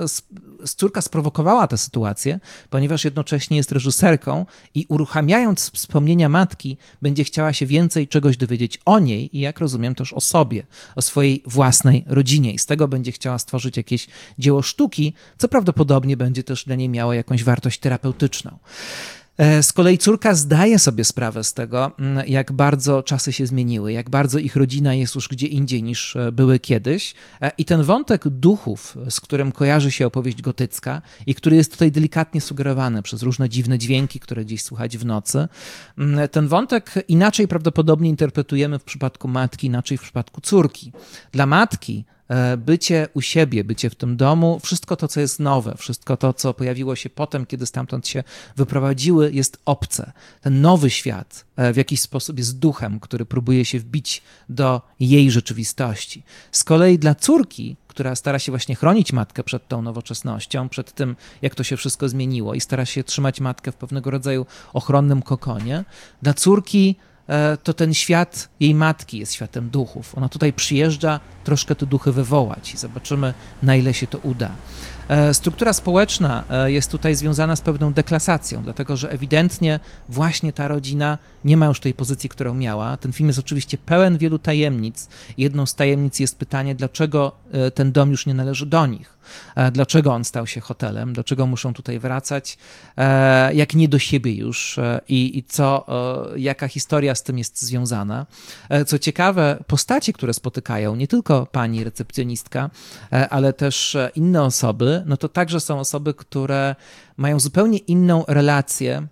córka sprowokowała tę sytuację, ponieważ jednocześnie jest reżyserką i uruchamiając wspomnienia matki, będzie chciała się więcej czegoś dowiedzieć o niej i, jak rozumiem, też o sobie, o swojej własnej rodzinie i z tego będzie chciała stworzyć jakieś dzieło sztuki, co prawdopodobnie będzie też dla niej miało jakąś wartość terapeutyczną. Z kolei córka zdaje sobie sprawę z tego, jak bardzo czasy się zmieniły, jak bardzo ich rodzina jest już gdzie indziej niż były kiedyś i ten wątek duchów, z którym kojarzy się opowieść gotycka i który jest tutaj delikatnie sugerowany przez różne dziwne dźwięki, które gdzieś słychać w nocy, ten wątek inaczej prawdopodobnie interpretujemy w przypadku matki, inaczej w przypadku córki. Dla matki bycie u siebie, bycie w tym domu, wszystko to, co jest nowe, wszystko to, co pojawiło się potem, kiedy stamtąd się wyprowadziły, jest obce. Ten nowy świat w jakiś sposób jest duchem, który próbuje się wbić do jej rzeczywistości. Z kolei dla córki, która stara się właśnie chronić matkę przed tą nowoczesnością, przed tym, jak to się wszystko zmieniło i stara się trzymać matkę w pewnego rodzaju ochronnym kokonie, dla córki to ten świat jej matki jest światem duchów. Ona tutaj przyjeżdża troszkę te duchy wywołać i zobaczymy, na ile się to uda. Struktura społeczna jest tutaj związana z pewną deklasacją, dlatego że ewidentnie właśnie ta rodzina nie ma już tej pozycji, którą miała. Ten film jest oczywiście pełen wielu tajemnic. Jedną z tajemnic jest pytanie, dlaczego ten dom już nie należy do nich. Dlaczego on stał się hotelem, dlaczego muszą tutaj wracać, jak nie do siebie już i jaka historia z tym jest związana. Co ciekawe, postacie, które spotykają, nie tylko pani recepcjonistka, ale też inne osoby, no to także są osoby, które mają zupełnie inną relację,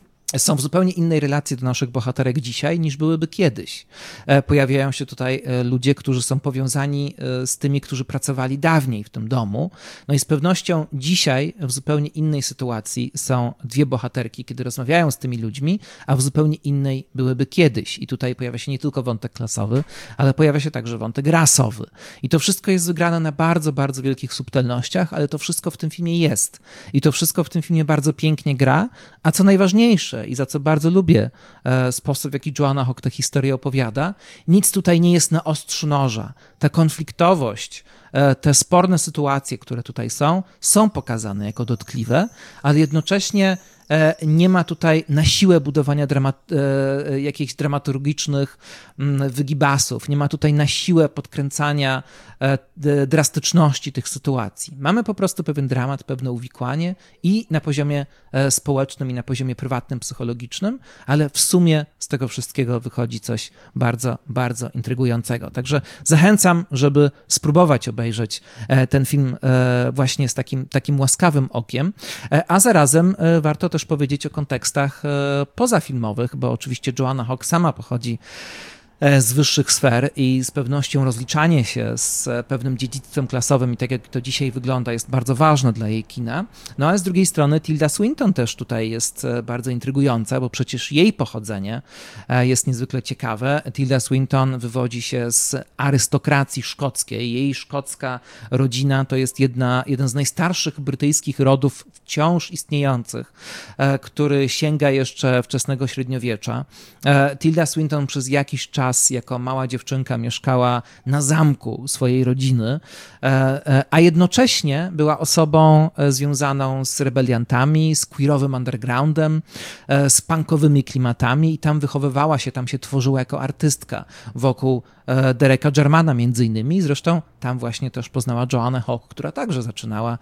są w zupełnie innej relacji do naszych bohaterek dzisiaj, niż byłyby kiedyś. Pojawiają się tutaj ludzie, którzy są powiązani z tymi, którzy pracowali dawniej w tym domu. No i z pewnością dzisiaj w zupełnie innej sytuacji są dwie bohaterki, kiedy rozmawiają z tymi ludźmi, a w zupełnie innej byłyby kiedyś. I tutaj pojawia się nie tylko wątek klasowy, ale pojawia się także wątek rasowy. I to wszystko jest wygrane na bardzo, bardzo wielkich subtelnościach, ale to wszystko w tym filmie jest. I to wszystko w tym filmie bardzo pięknie gra, a co najważniejsze, i za co bardzo lubię sposób, w jaki Joanna Hogg tę historię opowiada, nic tutaj nie jest na ostrzu noża. Ta konfliktowość, te sporne sytuacje, które tutaj są pokazane jako dotkliwe, ale jednocześnie nie ma tutaj na siłę budowania jakichś dramaturgicznych wygibasów, nie ma tutaj na siłę podkręcania drastyczności tych sytuacji. Mamy po prostu pewien dramat, pewne uwikłanie i na poziomie społecznym, i na poziomie prywatnym, psychologicznym, ale w sumie z tego wszystkiego wychodzi coś bardzo, bardzo intrygującego. Także zachęcam, żeby spróbować obejrzeć ten film właśnie z takim łaskawym okiem, a zarazem warto też powiedzieć o kontekstach pozafilmowych, bo oczywiście Joanna Hogg sama pochodzi z wyższych sfer i z pewnością rozliczanie się z pewnym dziedzictwem klasowym i tak jak to dzisiaj wygląda jest bardzo ważne dla jej kina. No ale z drugiej strony Tilda Swinton też tutaj jest bardzo intrygująca, bo przecież jej pochodzenie jest niezwykle ciekawe. Tilda Swinton wywodzi się z arystokracji szkockiej. Jej szkocka rodzina to jest jeden z najstarszych brytyjskich rodów wciąż istniejących, który sięga jeszcze wczesnego średniowiecza. Tilda Swinton przez jakiś czas jako mała dziewczynka mieszkała na zamku swojej rodziny, a jednocześnie była osobą związaną z rebeliantami, z queerowym undergroundem, z punkowymi klimatami i tam wychowywała się, tam się tworzyła jako artystka wokół Dereka Jarmana między innymi. Zresztą tam właśnie też poznała Joannę Hawk, która także zaczynała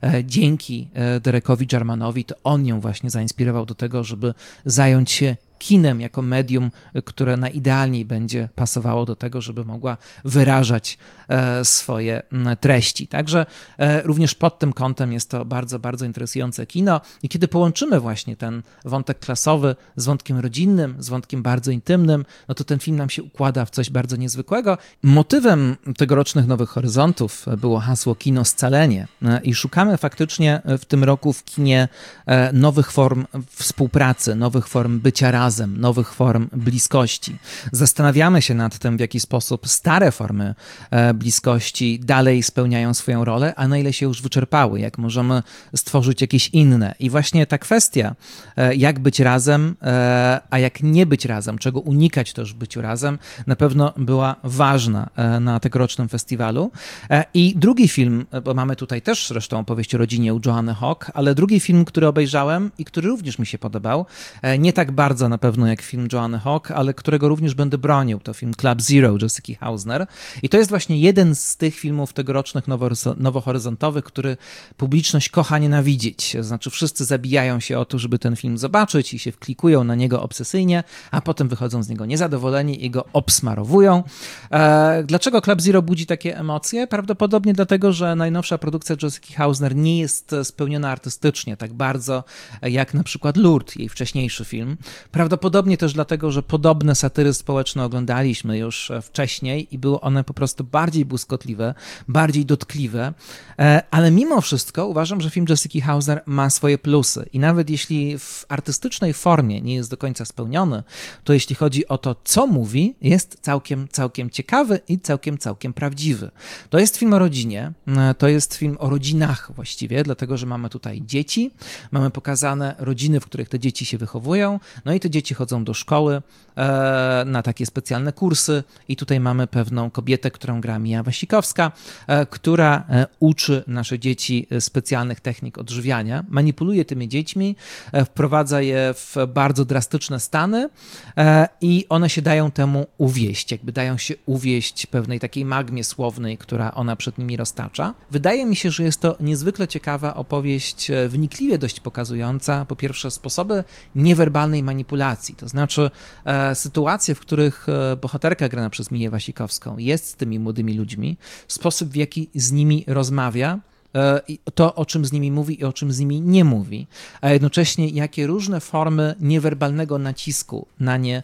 dzięki Derekowi Jarmanowi. To on ją właśnie zainspirował do tego, żeby zająć się kinem jako medium, które najidealniej będzie pasowało do tego, żeby mogła wyrażać swoje treści. Także również pod tym kątem jest to bardzo, bardzo interesujące kino i kiedy połączymy właśnie ten wątek klasowy z wątkiem rodzinnym, z wątkiem bardzo intymnym, no to ten film nam się układa w coś bardzo niezwykłego. Motywem tegorocznych Nowych Horyzontów było hasło Kino Scalenie i szukamy faktycznie w tym roku w kinie nowych form współpracy, nowych form bycia razem, nowych form bliskości. Zastanawiamy się nad tym, w jaki sposób stare formy bliskości dalej spełniają swoją rolę, a na ile się już wyczerpały, jak możemy stworzyć jakieś inne. I właśnie ta kwestia, jak być razem, a jak nie być razem, czego unikać też w byciu razem, na pewno była ważna na tegorocznym festiwalu. I drugi film, bo mamy tutaj też zresztą opowieść o rodzinie u Joanny Hawk, ale drugi film, który obejrzałem i który również mi się podobał, nie tak bardzo na pewno jak film Joanny Hawk, ale którego również będę bronił, to film Club Zero Jessiki Hausner. I to jest właśnie jeden z tych filmów tegorocznych nowohoryzontowych, który publiczność kocha nienawidzić. Znaczy wszyscy zabijają się o to, żeby ten film zobaczyć i się wklikują na niego obsesyjnie, a potem wychodzą z niego niezadowoleni i go obsmarowują. Dlaczego Club Zero budzi takie emocje? Prawdopodobnie dlatego, że najnowsza produkcja Jessiki Hausner nie jest spełniona artystycznie tak bardzo jak na przykład Lourdes, jej wcześniejszy film. Prawdopodobnie też dlatego, że podobne satyry społeczne oglądaliśmy już wcześniej i były one po prostu bardziej błyskotliwe, bardziej dotkliwe, ale mimo wszystko uważam, że film Jessiki Hausner ma swoje plusy i nawet jeśli w artystycznej formie nie jest do końca spełniony, to jeśli chodzi o to, co mówi, jest całkiem ciekawy i całkiem prawdziwy. To jest film o rodzinie, to jest film o rodzinach właściwie, dlatego, że mamy tutaj dzieci, mamy pokazane rodziny, w których te dzieci się wychowują, no i te dzieci chodzą do szkoły na takie specjalne kursy i tutaj mamy pewną kobietę, którą gra Mija Wasikowska, która uczy nasze dzieci specjalnych technik odżywiania, manipuluje tymi dziećmi, wprowadza je w bardzo drastyczne stany i one się dają temu uwieść, jakby dają się uwieść pewnej takiej magmie słownej, która ona przed nimi roztacza. Wydaje mi się, że jest to niezwykle ciekawa opowieść, wnikliwie dość pokazująca po pierwsze sposoby niewerbalnej manipulacji, to znaczy sytuacje, w których bohaterka grana przez Miję Wasikowską jest z tymi młodymi ludźmi, sposób w jaki z nimi rozmawia, to, o czym z nimi mówi i o czym z nimi nie mówi, a jednocześnie jakie różne formy niewerbalnego nacisku na nich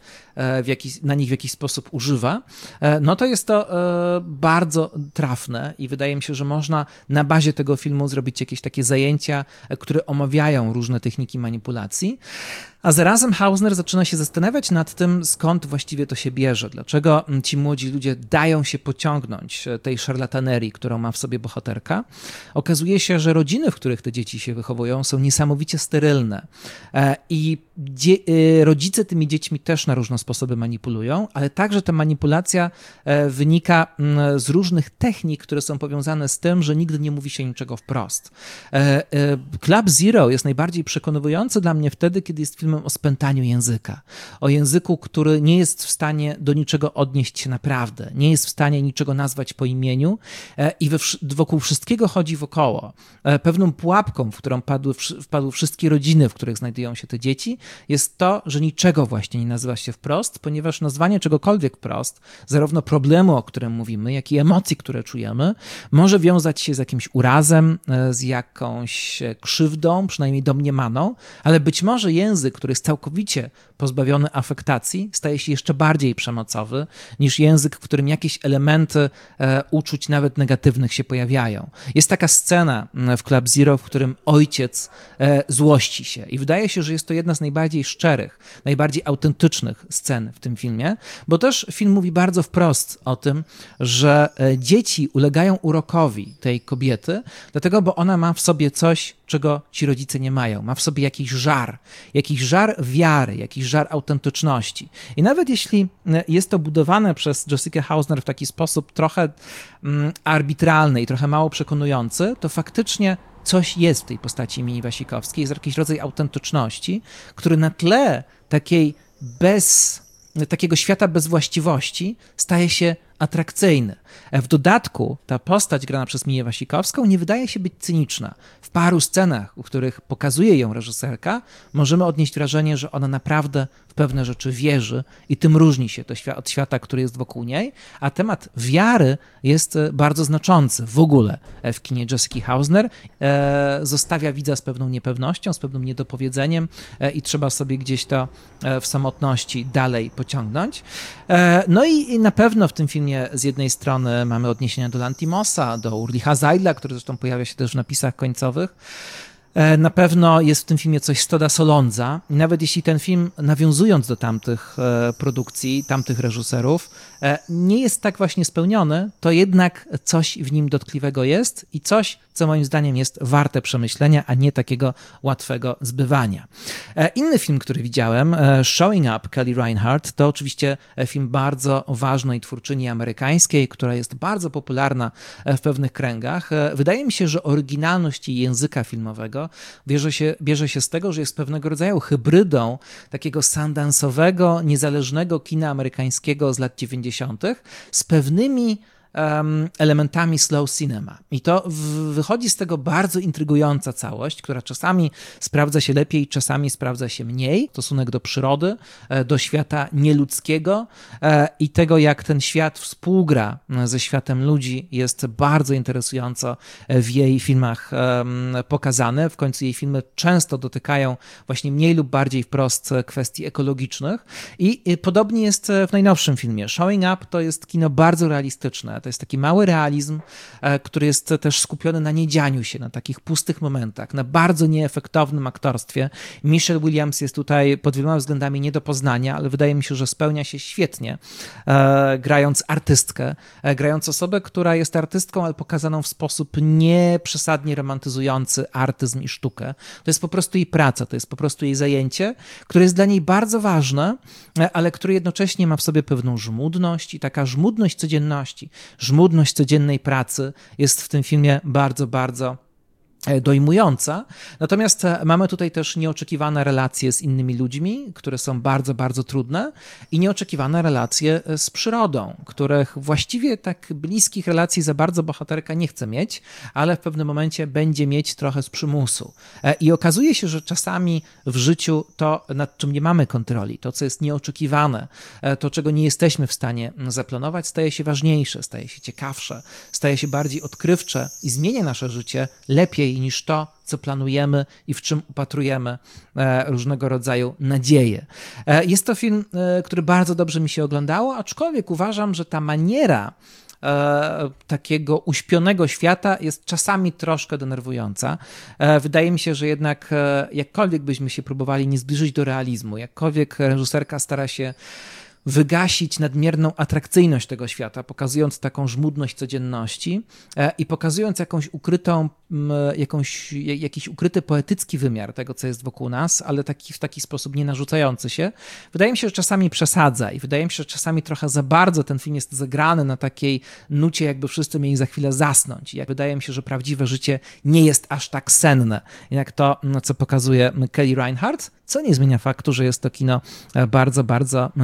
w jakiś sposób używa, no to jest to bardzo trafne i wydaje mi się, że można na bazie tego filmu zrobić jakieś takie zajęcia, które omawiają różne techniki manipulacji. A zarazem Hausner zaczyna się zastanawiać nad tym, skąd właściwie to się bierze, dlaczego ci młodzi ludzie dają się pociągnąć tej szarlatanerii, którą ma w sobie bohaterka. Okazuje się, że rodziny, w których te dzieci się wychowują, są niesamowicie sterylne i rodzice tymi dziećmi też na różne sposoby manipulują, ale także ta manipulacja wynika z różnych technik, które są powiązane z tym, że nigdy nie mówi się niczego wprost. Club Zero jest najbardziej przekonujący dla mnie wtedy, kiedy jest filmem o spętaniu języka. O języku, który nie jest w stanie do niczego odnieść się naprawdę, nie jest w stanie niczego nazwać po imieniu i wokół wszystkiego chodzi wokoło. Pewną pułapką, w którą wpadły wszystkie rodziny, w których znajdują się te dzieci, jest to, że niczego właśnie nie nazywa się wprost, ponieważ nazwanie czegokolwiek wprost, zarówno problemu, o którym mówimy, jak i emocji, które czujemy, może wiązać się z jakimś urazem, z jakąś krzywdą, przynajmniej domniemaną, ale być może język, który jest całkowicie pozbawiony afektacji, staje się jeszcze bardziej przemocowy niż język, w którym jakieś elementy uczuć, nawet negatywnych, się pojawiają. Jest taka scena w Club Zero, w którym ojciec złości się i wydaje się, że jest to jedna z najbardziej szczerych, najbardziej autentycznych scen w tym filmie, bo też film mówi bardzo wprost o tym, że dzieci ulegają urokowi tej kobiety, dlatego, bo ona ma w sobie coś, czego ci rodzice nie mają. Ma w sobie jakiś żar wiary, jakiś żar autentyczności. I nawet jeśli jest to budowane przez Jessica Hausner w taki sposób trochę arbitralny i trochę mało przekonujący, to faktycznie coś jest w tej postaci Mini Wasikowskiej, jest jakiś rodzaj autentyczności, który na tle takiego świata bez właściwości staje się atrakcyjny. W dodatku ta postać grana przez Miję Wasikowską nie wydaje się być cyniczna. W paru scenach, w których pokazuje ją reżyserka, możemy odnieść wrażenie, że ona naprawdę w pewne rzeczy wierzy i tym różni się to od świata, który jest wokół niej, a temat wiary jest bardzo znaczący w ogóle w kinie Jessiki Hausner. Zostawia widza z pewną niepewnością, z pewnym niedopowiedzeniem i trzeba sobie gdzieś to w samotności dalej pociągnąć. No i na pewno w tym filmie z jednej strony mamy odniesienia do Lantimosa, do Ulricha Seidla, który zresztą pojawia się też w napisach końcowych. Na pewno jest w tym filmie coś z Todda Solondza i nawet jeśli ten film, nawiązując do tamtych produkcji, tamtych reżyserów, nie jest tak właśnie spełniony, to jednak coś w nim dotkliwego jest i coś, co moim zdaniem jest warte przemyślenia, a nie takiego łatwego zbywania. Inny film, który widziałem, Showing Up Kelly Reichardt, to oczywiście film bardzo ważnej twórczyni amerykańskiej, która jest bardzo popularna w pewnych kręgach. Wydaje mi się, że oryginalność jej języka filmowego bierze się z tego, że jest pewnego rodzaju hybrydą takiego sundance'owego, niezależnego kina amerykańskiego z lat 90. z pewnymi elementami slow cinema. I to wychodzi z tego bardzo intrygująca całość, która czasami sprawdza się lepiej, czasami sprawdza się mniej. Stosunek do przyrody, do świata nieludzkiego i tego, jak ten świat współgra ze światem ludzi, jest bardzo interesująco w jej filmach pokazane. W końcu jej filmy często dotykają właśnie mniej lub bardziej wprost kwestii ekologicznych i podobnie jest w najnowszym filmie. Showing Up to jest kino bardzo realistyczne. To jest taki mały realizm, który jest też skupiony na niedzianiu się, na takich pustych momentach, na bardzo nieefektownym aktorstwie. Michelle Williams jest tutaj pod wieloma względami nie do poznania, ale wydaje mi się, że spełnia się świetnie, grając artystkę, grając osobę, która jest artystką, ale pokazaną w sposób nieprzesadnie romantyzujący artyzm i sztukę. To jest po prostu jej praca, to jest po prostu jej zajęcie, które jest dla niej bardzo ważne, ale które jednocześnie ma w sobie pewną żmudność i taka żmudność codzienności, żmudność codziennej pracy jest w tym filmie bardzo, bardzo dojmująca. Natomiast mamy tutaj też nieoczekiwane relacje z innymi ludźmi, które są bardzo, bardzo trudne i nieoczekiwane relacje z przyrodą, których właściwie tak bliskich relacji za bardzo bohaterka nie chce mieć, ale w pewnym momencie będzie mieć trochę z przymusu. I okazuje się, że czasami w życiu to, nad czym nie mamy kontroli, to, co jest nieoczekiwane, to, czego nie jesteśmy w stanie zaplanować, staje się ważniejsze, staje się ciekawsze, staje się bardziej odkrywcze i zmienia nasze życie lepiej niż to, co planujemy i w czym upatrujemy różnego rodzaju nadzieje. Jest to film, który bardzo dobrze mi się oglądało, aczkolwiek uważam, że ta maniera takiego uśpionego świata jest czasami troszkę denerwująca. Wydaje mi się, że jednak jakkolwiek byśmy się próbowali nie zbliżyć do realizmu, jakkolwiek reżyserka stara się wygasić nadmierną atrakcyjność tego świata, pokazując taką żmudność codzienności i pokazując jakiś ukryty poetycki wymiar tego, co jest wokół nas, ale w taki sposób nie narzucający się. Wydaje mi się, że czasami przesadza i wydaje mi się, że czasami trochę za bardzo ten film jest zagrany na takiej nucie, jakby wszyscy mieli za chwilę zasnąć. Wydaje mi się, że prawdziwe życie nie jest aż tak senne, jak to, co pokazuje Kelly Reichardt, co nie zmienia faktu, że jest to kino bardzo, bardzo intrygujące.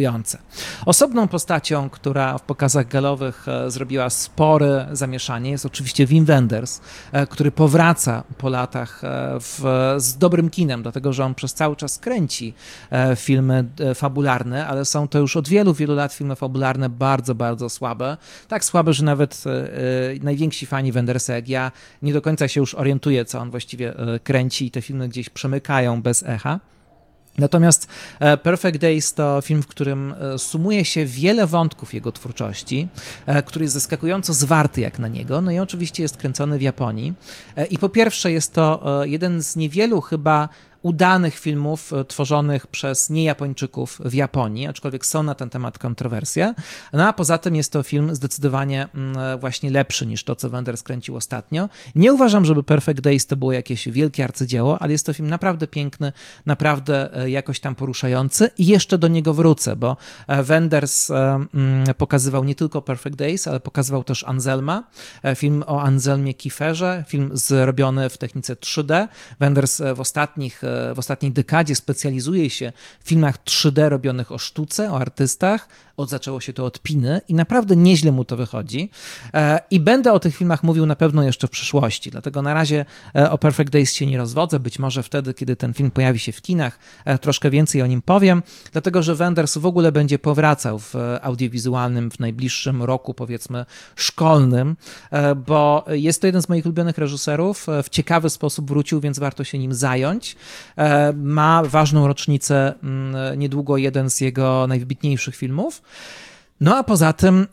intrygujące. Osobną postacią, która w pokazach galowych zrobiła spore zamieszanie, jest oczywiście Wim Wenders, który powraca po latach z dobrym kinem, dlatego że on przez cały czas kręci filmy fabularne, ale są to już od wielu, wielu lat filmy fabularne bardzo, bardzo słabe. Tak słabe, że nawet najwięksi fani Wendersa jak ja nie do końca się już orientuje, co on właściwie kręci i te filmy gdzieś przemykają bez echa. Natomiast Perfect Days to film, w którym sumuje się wiele wątków jego twórczości, który jest zaskakująco zwarty jak na niego, no i oczywiście jest kręcony w Japonii. I po pierwsze jest to jeden z niewielu chyba udanych filmów tworzonych przez niejapończyków w Japonii, aczkolwiek są na ten temat kontrowersje. No a poza tym jest to film zdecydowanie właśnie lepszy niż to, co Wenders kręcił ostatnio. Nie uważam, żeby Perfect Days to było jakieś wielkie arcydzieło, ale jest to film naprawdę piękny, naprawdę jakoś tam poruszający i jeszcze do niego wrócę, bo Wenders pokazywał nie tylko Perfect Days, ale pokazywał też Anselma, film o Anselmie Kieferze, film zrobiony w technice 3D. Wenders w ostatniej dekadzie specjalizuje się w filmach 3D robionych o sztuce, o artystach. Zaczęło się to od Piny i naprawdę nieźle mu to wychodzi. I będę o tych filmach mówił na pewno jeszcze w przyszłości, dlatego na razie o Perfect Days się nie rozwodzę. Być może wtedy, kiedy ten film pojawi się w kinach, troszkę więcej o nim powiem, dlatego że Wenders w ogóle będzie powracał w audiowizualnym w najbliższym roku, powiedzmy, szkolnym, bo jest to jeden z moich ulubionych reżyserów. W ciekawy sposób wrócił, więc warto się nim zająć. Ma ważną rocznicę, niedługo jeden z jego najwybitniejszych filmów. No a poza tym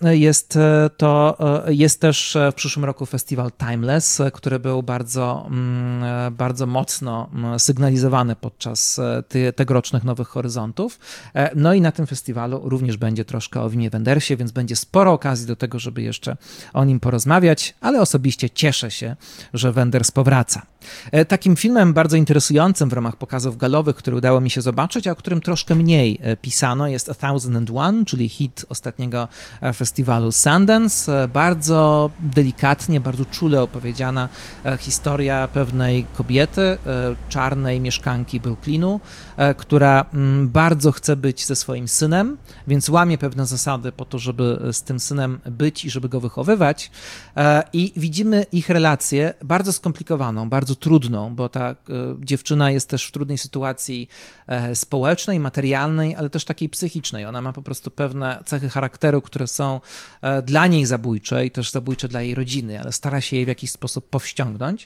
jest też w przyszłym roku festiwal Timeless, który był bardzo, bardzo mocno sygnalizowany podczas tegorocznych Nowych Horyzontów. No i na tym festiwalu również będzie troszkę o Wimie Wendersie, więc będzie sporo okazji do tego, żeby jeszcze o nim porozmawiać, ale osobiście cieszę się, że Wenders powraca. Takim filmem bardzo interesującym w ramach pokazów galowych, który udało mi się zobaczyć, a o którym troszkę mniej pisano, jest 1001, czyli hit ostatniego festiwalu Sundance. Bardzo delikatnie, bardzo czule opowiedziana historia pewnej kobiety, czarnej mieszkanki Brooklynu, która bardzo chce być ze swoim synem, więc łamie pewne zasady po to, żeby z tym synem być i żeby go wychowywać. I widzimy ich relację bardzo skomplikowaną, bardzo trudną, bo ta dziewczyna jest też w trudnej sytuacji społecznej, materialnej, ale też takiej psychicznej. Ona ma po prostu pewne cechy charakteru, które są dla niej zabójcze i też zabójcze dla jej rodziny, ale stara się jej w jakiś sposób powściągnąć.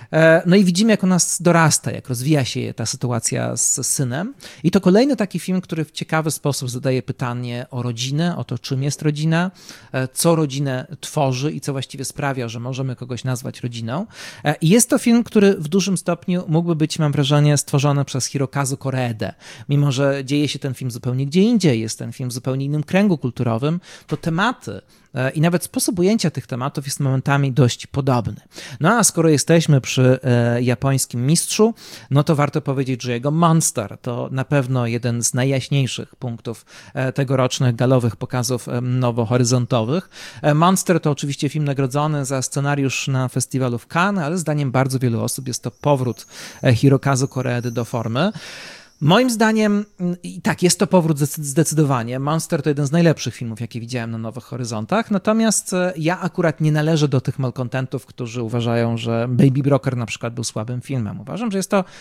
No i widzimy, jak ona dorasta, jak rozwija się ta sytuacja z synem. I to kolejny taki film, który w ciekawy sposób zadaje pytanie o rodzinę, o to, czym jest rodzina, co rodzinę tworzy i co właściwie sprawia, że możemy kogoś nazwać rodziną. I jest to film, który w dużym stopniu mógłby być, mam wrażenie, stworzony przez Hirokazu Koreedę. Mimo że dzieje się ten film zupełnie gdzie indziej, jest ten film w zupełnie innym kręgu kulturowym, to tematy i nawet sposób ujęcia tych tematów jest momentami dość podobny. No a skoro jesteśmy przy japońskim mistrzu, no to warto powiedzieć, że jego Monster to na pewno jeden z najjaśniejszych punktów tegorocznych galowych pokazów nowohoryzontowych. Monster to oczywiście film nagrodzony za scenariusz na festiwalu w Cannes, ale zdaniem bardzo wielu osób jest to powrót Hirokazu Koreedy do formy. Moim zdaniem, tak, jest to powrót zdecydowanie. Monster to jeden z najlepszych filmów, jakie widziałem na Nowych Horyzontach, natomiast ja akurat nie należę do tych malkontentów, którzy uważają, że Baby Broker na przykład był słabym filmem. Uważam,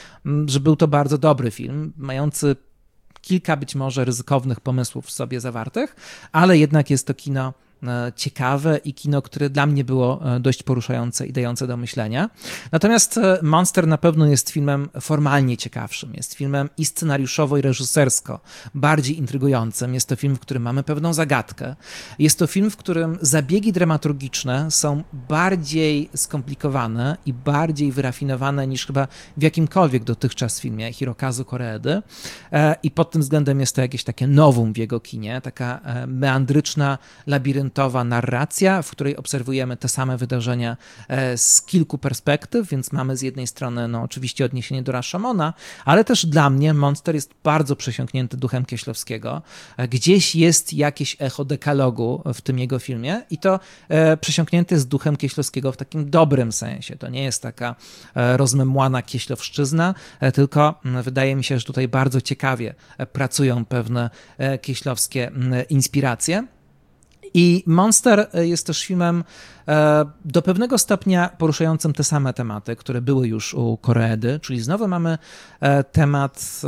że był to bardzo dobry film, mający kilka być może ryzykownych pomysłów w sobie zawartych, ale jednak jest to kino ciekawe i kino, które dla mnie było dość poruszające i dające do myślenia. Natomiast Monster na pewno jest filmem formalnie ciekawszym. Jest filmem i scenariuszowo, i reżysersko bardziej intrygującym. Jest to film, w którym mamy pewną zagadkę. Jest to film, w którym zabiegi dramaturgiczne są bardziej skomplikowane i bardziej wyrafinowane niż chyba w jakimkolwiek dotychczas filmie Hirokazu Koreedy. I pod tym względem jest to jakieś takie novum w jego kinie, taka meandryczna, labiryntyczna dwupunktowa narracja, w której obserwujemy te same wydarzenia z kilku perspektyw, więc mamy z jednej strony no oczywiście odniesienie do Rashomona, ale też dla mnie Monster jest bardzo przesiąknięty duchem Kieślowskiego. Gdzieś jest jakieś echo dekalogu w tym jego filmie i to przesiąknięty jest duchem Kieślowskiego w takim dobrym sensie. To nie jest taka rozmemłana kieślowszczyzna, tylko wydaje mi się, że tutaj bardzo ciekawie pracują pewne kieślowskie inspiracje. I Monster jest też filmem do pewnego stopnia poruszającym te same tematy, które były już u Koreedy, czyli znowu mamy temat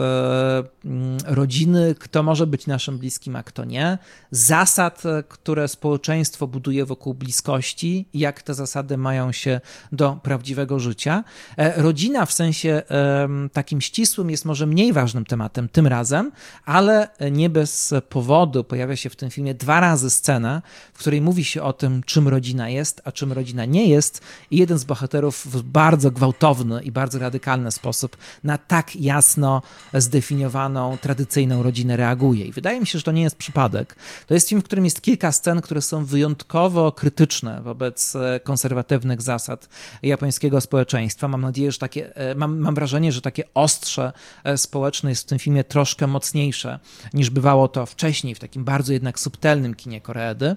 rodziny, kto może być naszym bliskim, a kto nie, zasad, które społeczeństwo buduje wokół bliskości i jak te zasady mają się do prawdziwego życia. Rodzina w sensie takim ścisłym jest może mniej ważnym tematem tym razem, ale nie bez powodu pojawia się w tym filmie 2 razy scena, w której mówi się o tym, czym rodzina jest, a czym rodzina nie jest i jeden z bohaterów w bardzo gwałtowny i bardzo radykalny sposób na tak jasno zdefiniowaną, tradycyjną rodzinę reaguje. I wydaje mi się, że to nie jest przypadek. To jest film, w którym jest kilka scen, które są wyjątkowo krytyczne wobec konserwatywnych zasad japońskiego społeczeństwa. Mam nadzieję, że mam wrażenie, że takie ostrze społeczne jest w tym filmie troszkę mocniejsze niż bywało to wcześniej w takim bardzo jednak subtelnym kinie Koreedy.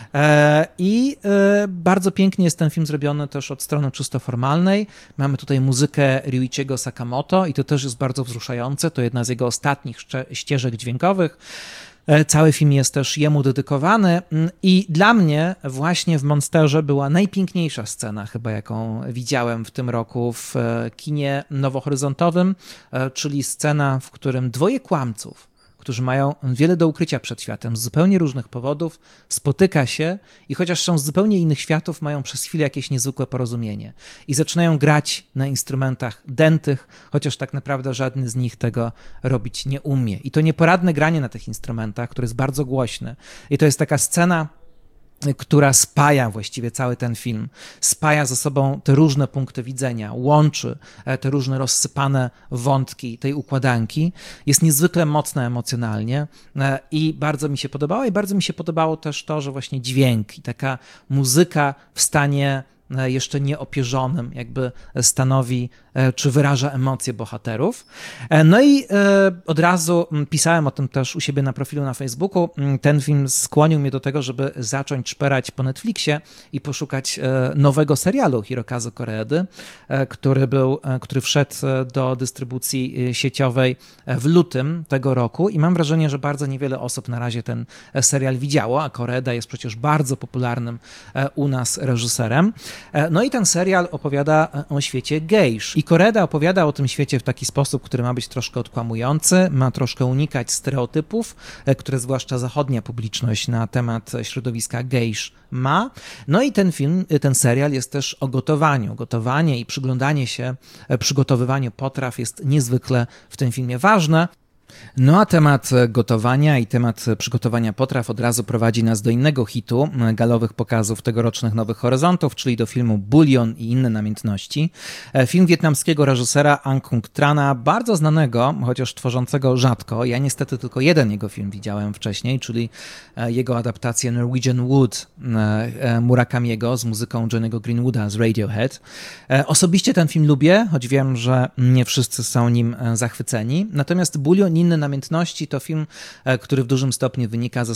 I bardzo pięknie jest ten film zrobiony też od strony czysto formalnej. Mamy tutaj muzykę Ryuichiego Sakamoto i to też jest bardzo wzruszające. To jedna z jego ostatnich ścieżek dźwiękowych. Cały film jest też jemu dedykowany i dla mnie właśnie w Monsterze była najpiękniejsza scena chyba, jaką widziałem w tym roku w kinie nowohoryzontowym, czyli scena, w którym 2 kłamców, którzy mają wiele do ukrycia przed światem z zupełnie różnych powodów, spotyka się i chociaż są z zupełnie innych światów, mają przez chwilę jakieś niezwykłe porozumienie i zaczynają grać na instrumentach dętych, chociaż tak naprawdę żadny z nich tego robić nie umie. I to nieporadne granie na tych instrumentach, które jest bardzo głośne. I to jest taka scena, która spaja właściwie cały ten film, spaja ze sobą te różne punkty widzenia, łączy te różne rozsypane wątki tej układanki, jest niezwykle mocna emocjonalnie i bardzo mi się podobało. I bardzo mi się podobało też to, że właśnie dźwięk i taka muzyka w stanie jeszcze nieopierzonym jakby stanowi, czy wyraża emocje bohaterów. No i od razu pisałem o tym też u siebie na profilu na Facebooku. Ten film skłonił mnie do tego, żeby zacząć szperać po Netflixie i poszukać nowego serialu Hirokazu Koreedy, który wszedł do dystrybucji sieciowej w lutym tego roku i mam wrażenie, że bardzo niewiele osób na razie ten serial widziało, a Koreeda jest przecież bardzo popularnym u nas reżyserem. No i ten serial opowiada o świecie gejsz. I Koreeda opowiada o tym świecie w taki sposób, który ma być troszkę odkłamujący, ma troszkę unikać stereotypów, które zwłaszcza zachodnia publiczność na temat środowiska gejsz ma. No i ten serial jest też o gotowaniu. Gotowanie i przyglądanie się przygotowywaniu potraw jest niezwykle w tym filmie ważne. No a temat gotowania i temat przygotowania potraw od razu prowadzi nas do innego hitu galowych pokazów tegorocznych Nowych Horyzontów, czyli do filmu Bulion i inne namiętności. Film wietnamskiego reżysera Ang Kung Trana, bardzo znanego, chociaż tworzącego rzadko. Ja niestety tylko jeden jego film widziałem wcześniej, czyli jego adaptację Norwegian Wood Murakamiego z muzyką Johnny'ego Greenwooda z Radiohead. Osobiście ten film lubię, choć wiem, że nie wszyscy są nim zachwyceni. Natomiast Bulion i inne namiętności to film, który w dużym stopniu wynika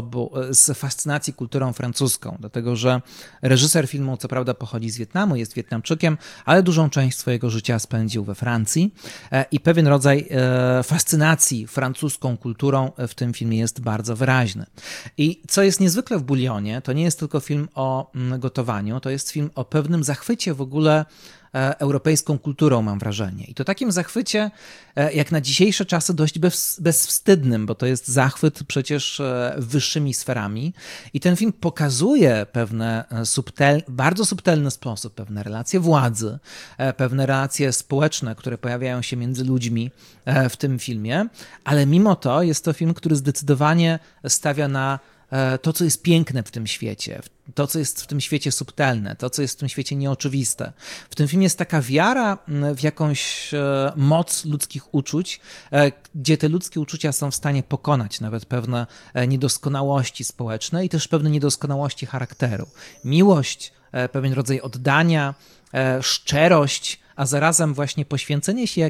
z fascynacji kulturą francuską, dlatego że reżyser filmu co prawda pochodzi z Wietnamu, jest Wietnamczykiem, ale dużą część swojego życia spędził we Francji i pewien rodzaj fascynacji francuską kulturą w tym filmie jest bardzo wyraźny. I co jest niezwykle w Bulionie, to nie jest tylko film o gotowaniu, to jest film o pewnym zachwycie w ogóle europejską kulturą, mam wrażenie. I to takim zachwycie, jak na dzisiejsze czasy, dość bezwstydnym, bo to jest zachwyt przecież wyższymi sferami. I ten film pokazuje pewne bardzo subtelny sposób, pewne relacje władzy, pewne relacje społeczne, które pojawiają się między ludźmi w tym filmie, ale mimo to jest to film, który zdecydowanie stawia na to, co jest piękne w tym świecie, to, co jest w tym świecie subtelne, to, co jest w tym świecie nieoczywiste. W tym filmie jest taka wiara w jakąś moc ludzkich uczuć, gdzie te ludzkie uczucia są w stanie pokonać nawet pewne niedoskonałości społeczne i też pewne niedoskonałości charakteru. Miłość, pewien rodzaj oddania, szczerość, a zarazem właśnie poświęcenie się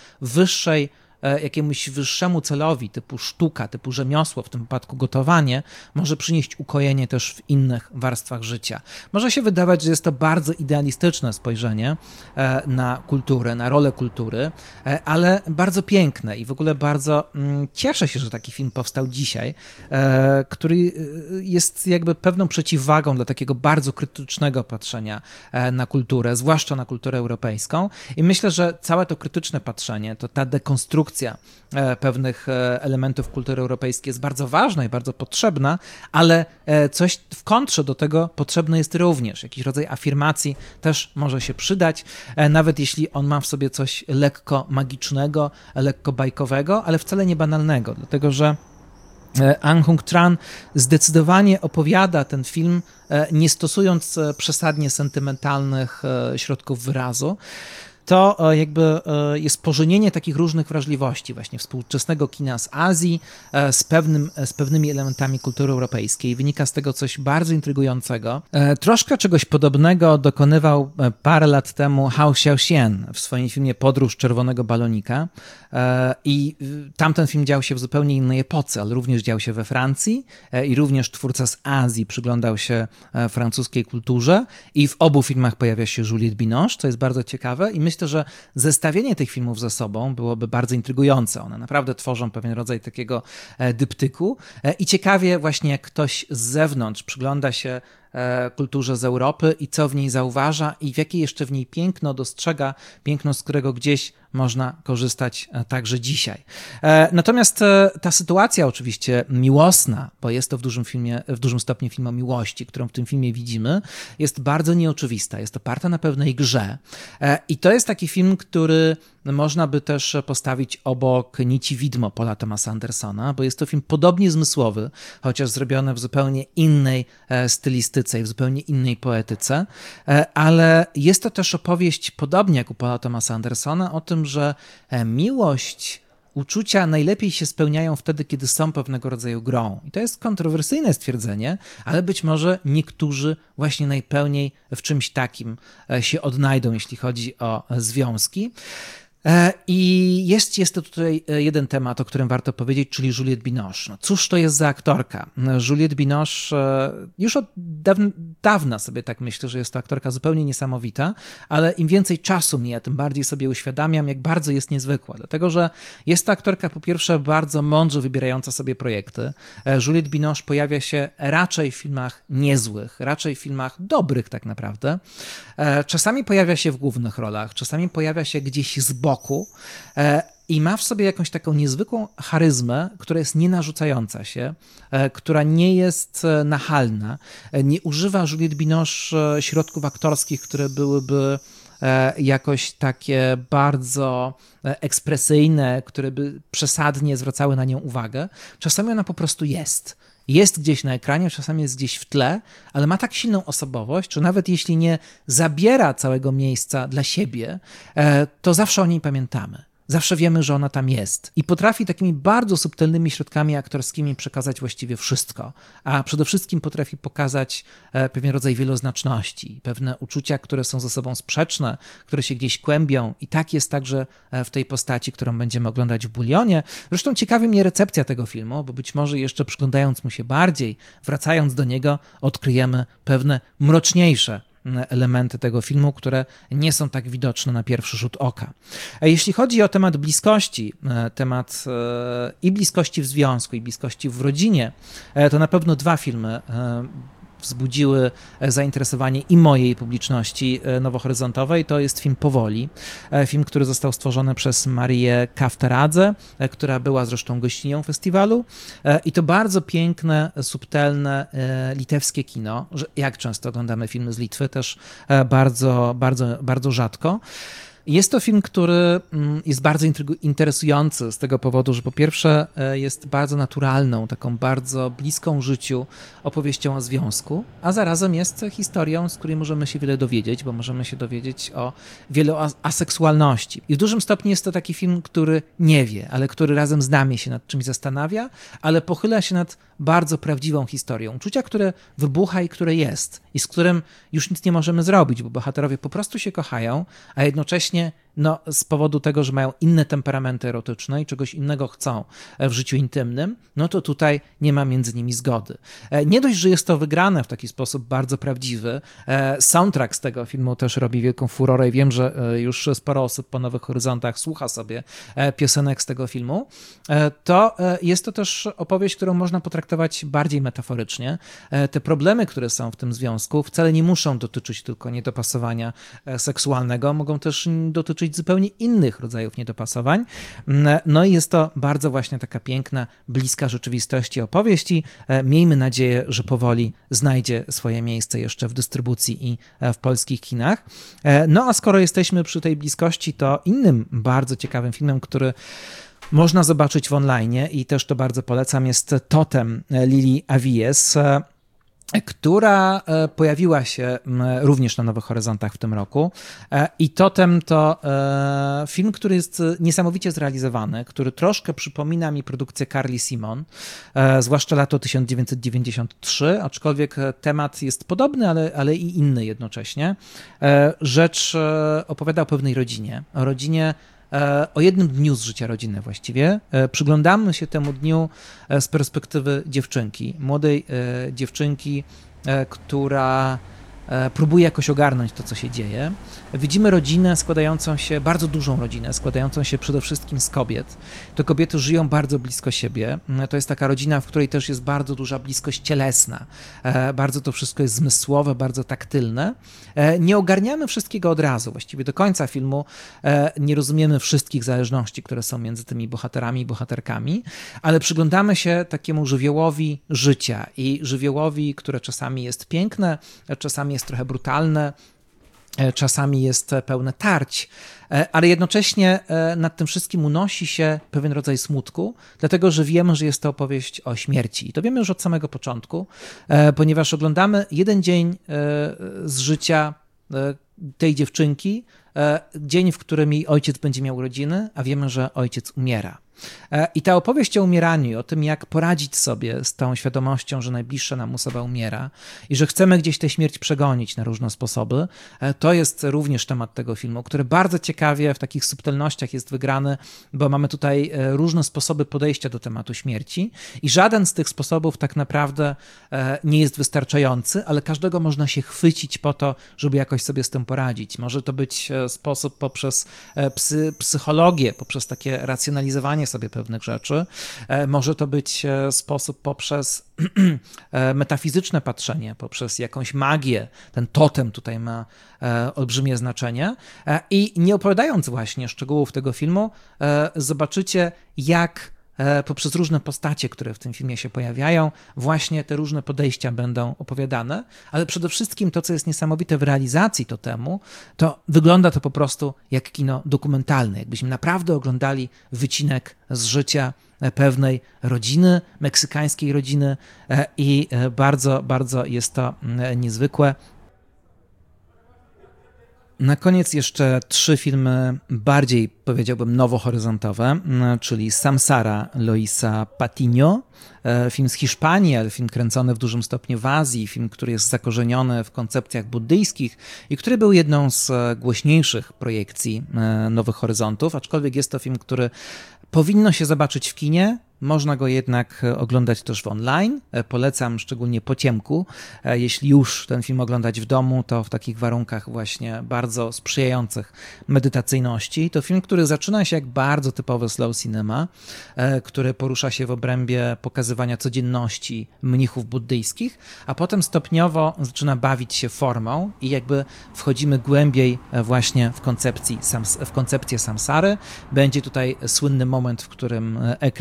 jakiemuś wyższemu celowi, typu sztuka, typu rzemiosło, w tym wypadku gotowanie, może przynieść ukojenie też w innych warstwach życia. Może się wydawać, że jest to bardzo idealistyczne spojrzenie na kulturę, na rolę kultury, ale bardzo piękne i w ogóle bardzo cieszę się, że taki film powstał dzisiaj, który jest jakby pewną przeciwwagą dla takiego bardzo krytycznego patrzenia na kulturę, zwłaszcza na kulturę europejską i myślę, że całe to krytyczne patrzenie, to ta dekonstrukcja pewnych elementów kultury europejskiej jest bardzo ważna i bardzo potrzebna, ale coś w kontrze do tego potrzebne jest również. Jakiś rodzaj afirmacji też może się przydać, nawet jeśli on ma w sobie coś lekko magicznego, lekko bajkowego, ale wcale nie banalnego, dlatego że Ang Hung Tran zdecydowanie opowiada ten film, nie stosując przesadnie sentymentalnych środków wyrazu. To jakby jest pożenienie takich różnych wrażliwości, właśnie współczesnego kina z Azji, z pewnymi elementami kultury europejskiej. Wynika z tego coś bardzo intrygującego. Troszkę czegoś podobnego dokonywał parę lat temu Hou Hsiao-hsien w swoim filmie Podróż czerwonego balonika i tamten film dział się w zupełnie innej epoce, ale również dział się we Francji i również twórca z Azji przyglądał się francuskiej kulturze i w obu filmach pojawia się Juliette Binoche, co jest bardzo ciekawe i myślę, że zestawienie tych filmów ze sobą byłoby bardzo intrygujące. One naprawdę tworzą pewien rodzaj takiego dyptyku i ciekawie właśnie jak ktoś z zewnątrz przygląda się kulturze z Europy i co w niej zauważa i w jakie jeszcze w niej piękno dostrzega, piękno, z którego gdzieś można korzystać także dzisiaj. Natomiast ta sytuacja oczywiście miłosna, bo jest to w dużym stopniu film o miłości, którą w tym filmie widzimy, jest bardzo nieoczywista, jest oparta na pewnej grze i to jest taki film, który można by też postawić obok Nici Widmo Paula Thomasa Andersona, bo jest to film podobnie zmysłowy, chociaż zrobiony w zupełnie innej stylistyce i w zupełnie innej poetyce, ale jest to też opowieść, podobnie jak u Paula Thomasa Andersona, o tym, że miłość, uczucia najlepiej się spełniają wtedy, kiedy są pewnego rodzaju grą. I to jest kontrowersyjne stwierdzenie, ale być może niektórzy właśnie najpełniej w czymś takim się odnajdą, jeśli chodzi o związki. I jest to tutaj jeden temat, o którym warto powiedzieć, czyli Juliette Binoche. No cóż to jest za aktorka? Juliette Binoche już od dawna sobie tak myślę, że jest to aktorka zupełnie niesamowita, ale im więcej czasu mija, tym bardziej sobie uświadamiam, jak bardzo jest niezwykła. Dlatego, że jest to aktorka po pierwsze bardzo mądrze wybierająca sobie projekty. Juliette Binoche pojawia się raczej w filmach niezłych, raczej w filmach dobrych tak naprawdę. Czasami pojawia się w głównych rolach, czasami pojawia się gdzieś z boku, i ma w sobie jakąś taką niezwykłą charyzmę, która jest nienarzucająca się, która nie jest nachalna. Nie używa Juliette Binoche środków aktorskich, które byłyby jakoś takie bardzo ekspresyjne, które by przesadnie zwracały na nią uwagę. Czasami ona po prostu jest. Jest gdzieś na ekranie, czasami jest gdzieś w tle, ale ma tak silną osobowość, że nawet jeśli nie zabiera całego miejsca dla siebie, to zawsze o niej pamiętamy. Zawsze wiemy, że ona tam jest i potrafi takimi bardzo subtelnymi środkami aktorskimi przekazać właściwie wszystko, a przede wszystkim potrafi pokazać pewien rodzaj wieloznaczności, pewne uczucia, które są ze sobą sprzeczne, które się gdzieś kłębią i tak jest także w tej postaci, którą będziemy oglądać w Bulionie. Zresztą ciekawi mnie recepcja tego filmu, bo być może jeszcze przyglądając mu się bardziej, wracając do niego, odkryjemy pewne mroczniejsze elementy tego filmu, które nie są tak widoczne na pierwszy rzut oka. A jeśli chodzi o temat bliskości, temat i bliskości w związku, i bliskości w rodzinie, to na pewno dwa filmy wzbudziły zainteresowanie i mojej publiczności nowohoryzontowej. To jest film Powoli, film, który został stworzony przez Marię Kaftaradze, która była zresztą gościnią festiwalu i to bardzo piękne, subtelne, litewskie kino. Jak często oglądamy filmy z Litwy, też bardzo, bardzo, bardzo rzadko. Jest to film, który jest bardzo interesujący z tego powodu, że po pierwsze jest bardzo naturalną, taką bardzo bliską życiu opowieścią o związku, a zarazem jest historią, z której możemy się wiele dowiedzieć, bo możemy się dowiedzieć o wiele aseksualności. I w dużym stopniu jest to taki film, który nie wie, ale który razem z nami się nad czymś zastanawia, ale pochyla się nad bardzo prawdziwą historią. Uczucia, które wybucha i które jest i z którym już nic nie możemy zrobić, bo bohaterowie po prostu się kochają, a jednocześnie z powodu tego, że mają inne temperamenty erotyczne i czegoś innego chcą w życiu intymnym, to tutaj nie ma między nimi zgody. Nie dość, że jest to wygrane w taki sposób bardzo prawdziwy, soundtrack z tego filmu też robi wielką furorę i wiem, że już sporo osób po Nowych Horyzontach słucha sobie piosenek z tego filmu, to jest to też opowieść, którą można potraktować bardziej metaforycznie. Te problemy, które są w tym związku, wcale nie muszą dotyczyć tylko niedopasowania seksualnego, mogą też dotyczyć zupełnie innych rodzajów niedopasowań. No i jest to bardzo właśnie taka piękna, bliska rzeczywistości opowieść i miejmy nadzieję, że powoli znajdzie swoje miejsce jeszcze w dystrybucji i w polskich kinach. No a skoro jesteśmy przy tej bliskości, to innym bardzo ciekawym filmem, który można zobaczyć w online i też to bardzo polecam, jest Totem Lili Avies, która pojawiła się również na Nowych Horyzontach w tym roku. I Totem to film, który jest niesamowicie zrealizowany, który troszkę przypomina mi produkcję Carly Simon, zwłaszcza lato 1993, aczkolwiek temat jest podobny, ale i inny jednocześnie. Rzecz opowiada o pewnej rodzinie, o jednym dniu z życia rodziny właściwie. Przyglądamy się temu dniu z perspektywy dziewczynki, młodej dziewczynki, która próbuje jakoś ogarnąć to, co się dzieje. Widzimy rodzinę składającą się, bardzo dużą rodzinę, składającą się przede wszystkim z kobiet. Te kobiety żyją bardzo blisko siebie. To jest taka rodzina, w której też jest bardzo duża bliskość cielesna. Bardzo to wszystko jest zmysłowe, bardzo taktylne. Nie ogarniamy wszystkiego od razu. Właściwie do końca filmu nie rozumiemy wszystkich zależności, które są między tymi bohaterami i bohaterkami, ale przyglądamy się takiemu żywiołowi życia i żywiołowi, które czasami jest piękne, czasami jest trochę brutalne, czasami jest pełne tarć, ale jednocześnie nad tym wszystkim unosi się pewien rodzaj smutku, dlatego że wiemy, że jest to opowieść o śmierci. I to wiemy już od samego początku, ponieważ oglądamy jeden dzień z życia tej dziewczynki, dzień, w którym jej ojciec będzie miał urodziny, a wiemy, że ojciec umiera. I ta opowieść o umieraniu i o tym, jak poradzić sobie z tą świadomością, że najbliższa nam osoba umiera i że chcemy gdzieś tę śmierć przegonić na różne sposoby, to jest również temat tego filmu, który bardzo ciekawie w takich subtelnościach jest wygrany, bo mamy tutaj różne sposoby podejścia do tematu śmierci i żaden z tych sposobów tak naprawdę nie jest wystarczający, ale każdego można się chwycić po to, żeby jakoś sobie z tym poradzić. Może to być sposób poprzez psychologię, poprzez takie racjonalizowanie sobie pewnych rzeczy. Może to być sposób poprzez metafizyczne patrzenie, poprzez jakąś magię. Ten totem tutaj ma olbrzymie znaczenie. I nie opowiadając właśnie szczegółów tego filmu, zobaczycie, jak poprzez różne postacie, które w tym filmie się pojawiają, właśnie te różne podejścia będą opowiadane, ale przede wszystkim to, co jest niesamowite w realizacji totemu, to wygląda to po prostu jak kino dokumentalne, jakbyśmy naprawdę oglądali wycinek z życia pewnej rodziny, meksykańskiej rodziny i bardzo, bardzo jest to niezwykłe. Na koniec jeszcze 3 filmy bardziej, powiedziałbym, nowohoryzontowe, czyli Samsara Loisa Patiño, film z Hiszpanii, ale film kręcony w dużym stopniu w Azji, film, który jest zakorzeniony w koncepcjach buddyjskich i który był jedną z głośniejszych projekcji Nowych Horyzontów, aczkolwiek jest to film, który powinno się zobaczyć w kinie, można go jednak oglądać też w online. Polecam szczególnie po ciemku. Jeśli już ten film oglądać w domu, to w takich warunkach właśnie bardzo sprzyjających medytacyjności. To film, który zaczyna się jak bardzo typowy slow cinema, który porusza się w obrębie pokazywania codzienności mnichów buddyjskich, a potem stopniowo zaczyna bawić się formą i jakby wchodzimy głębiej właśnie w koncepcję samsary. Będzie tutaj słynny moment, w którym ekran będzie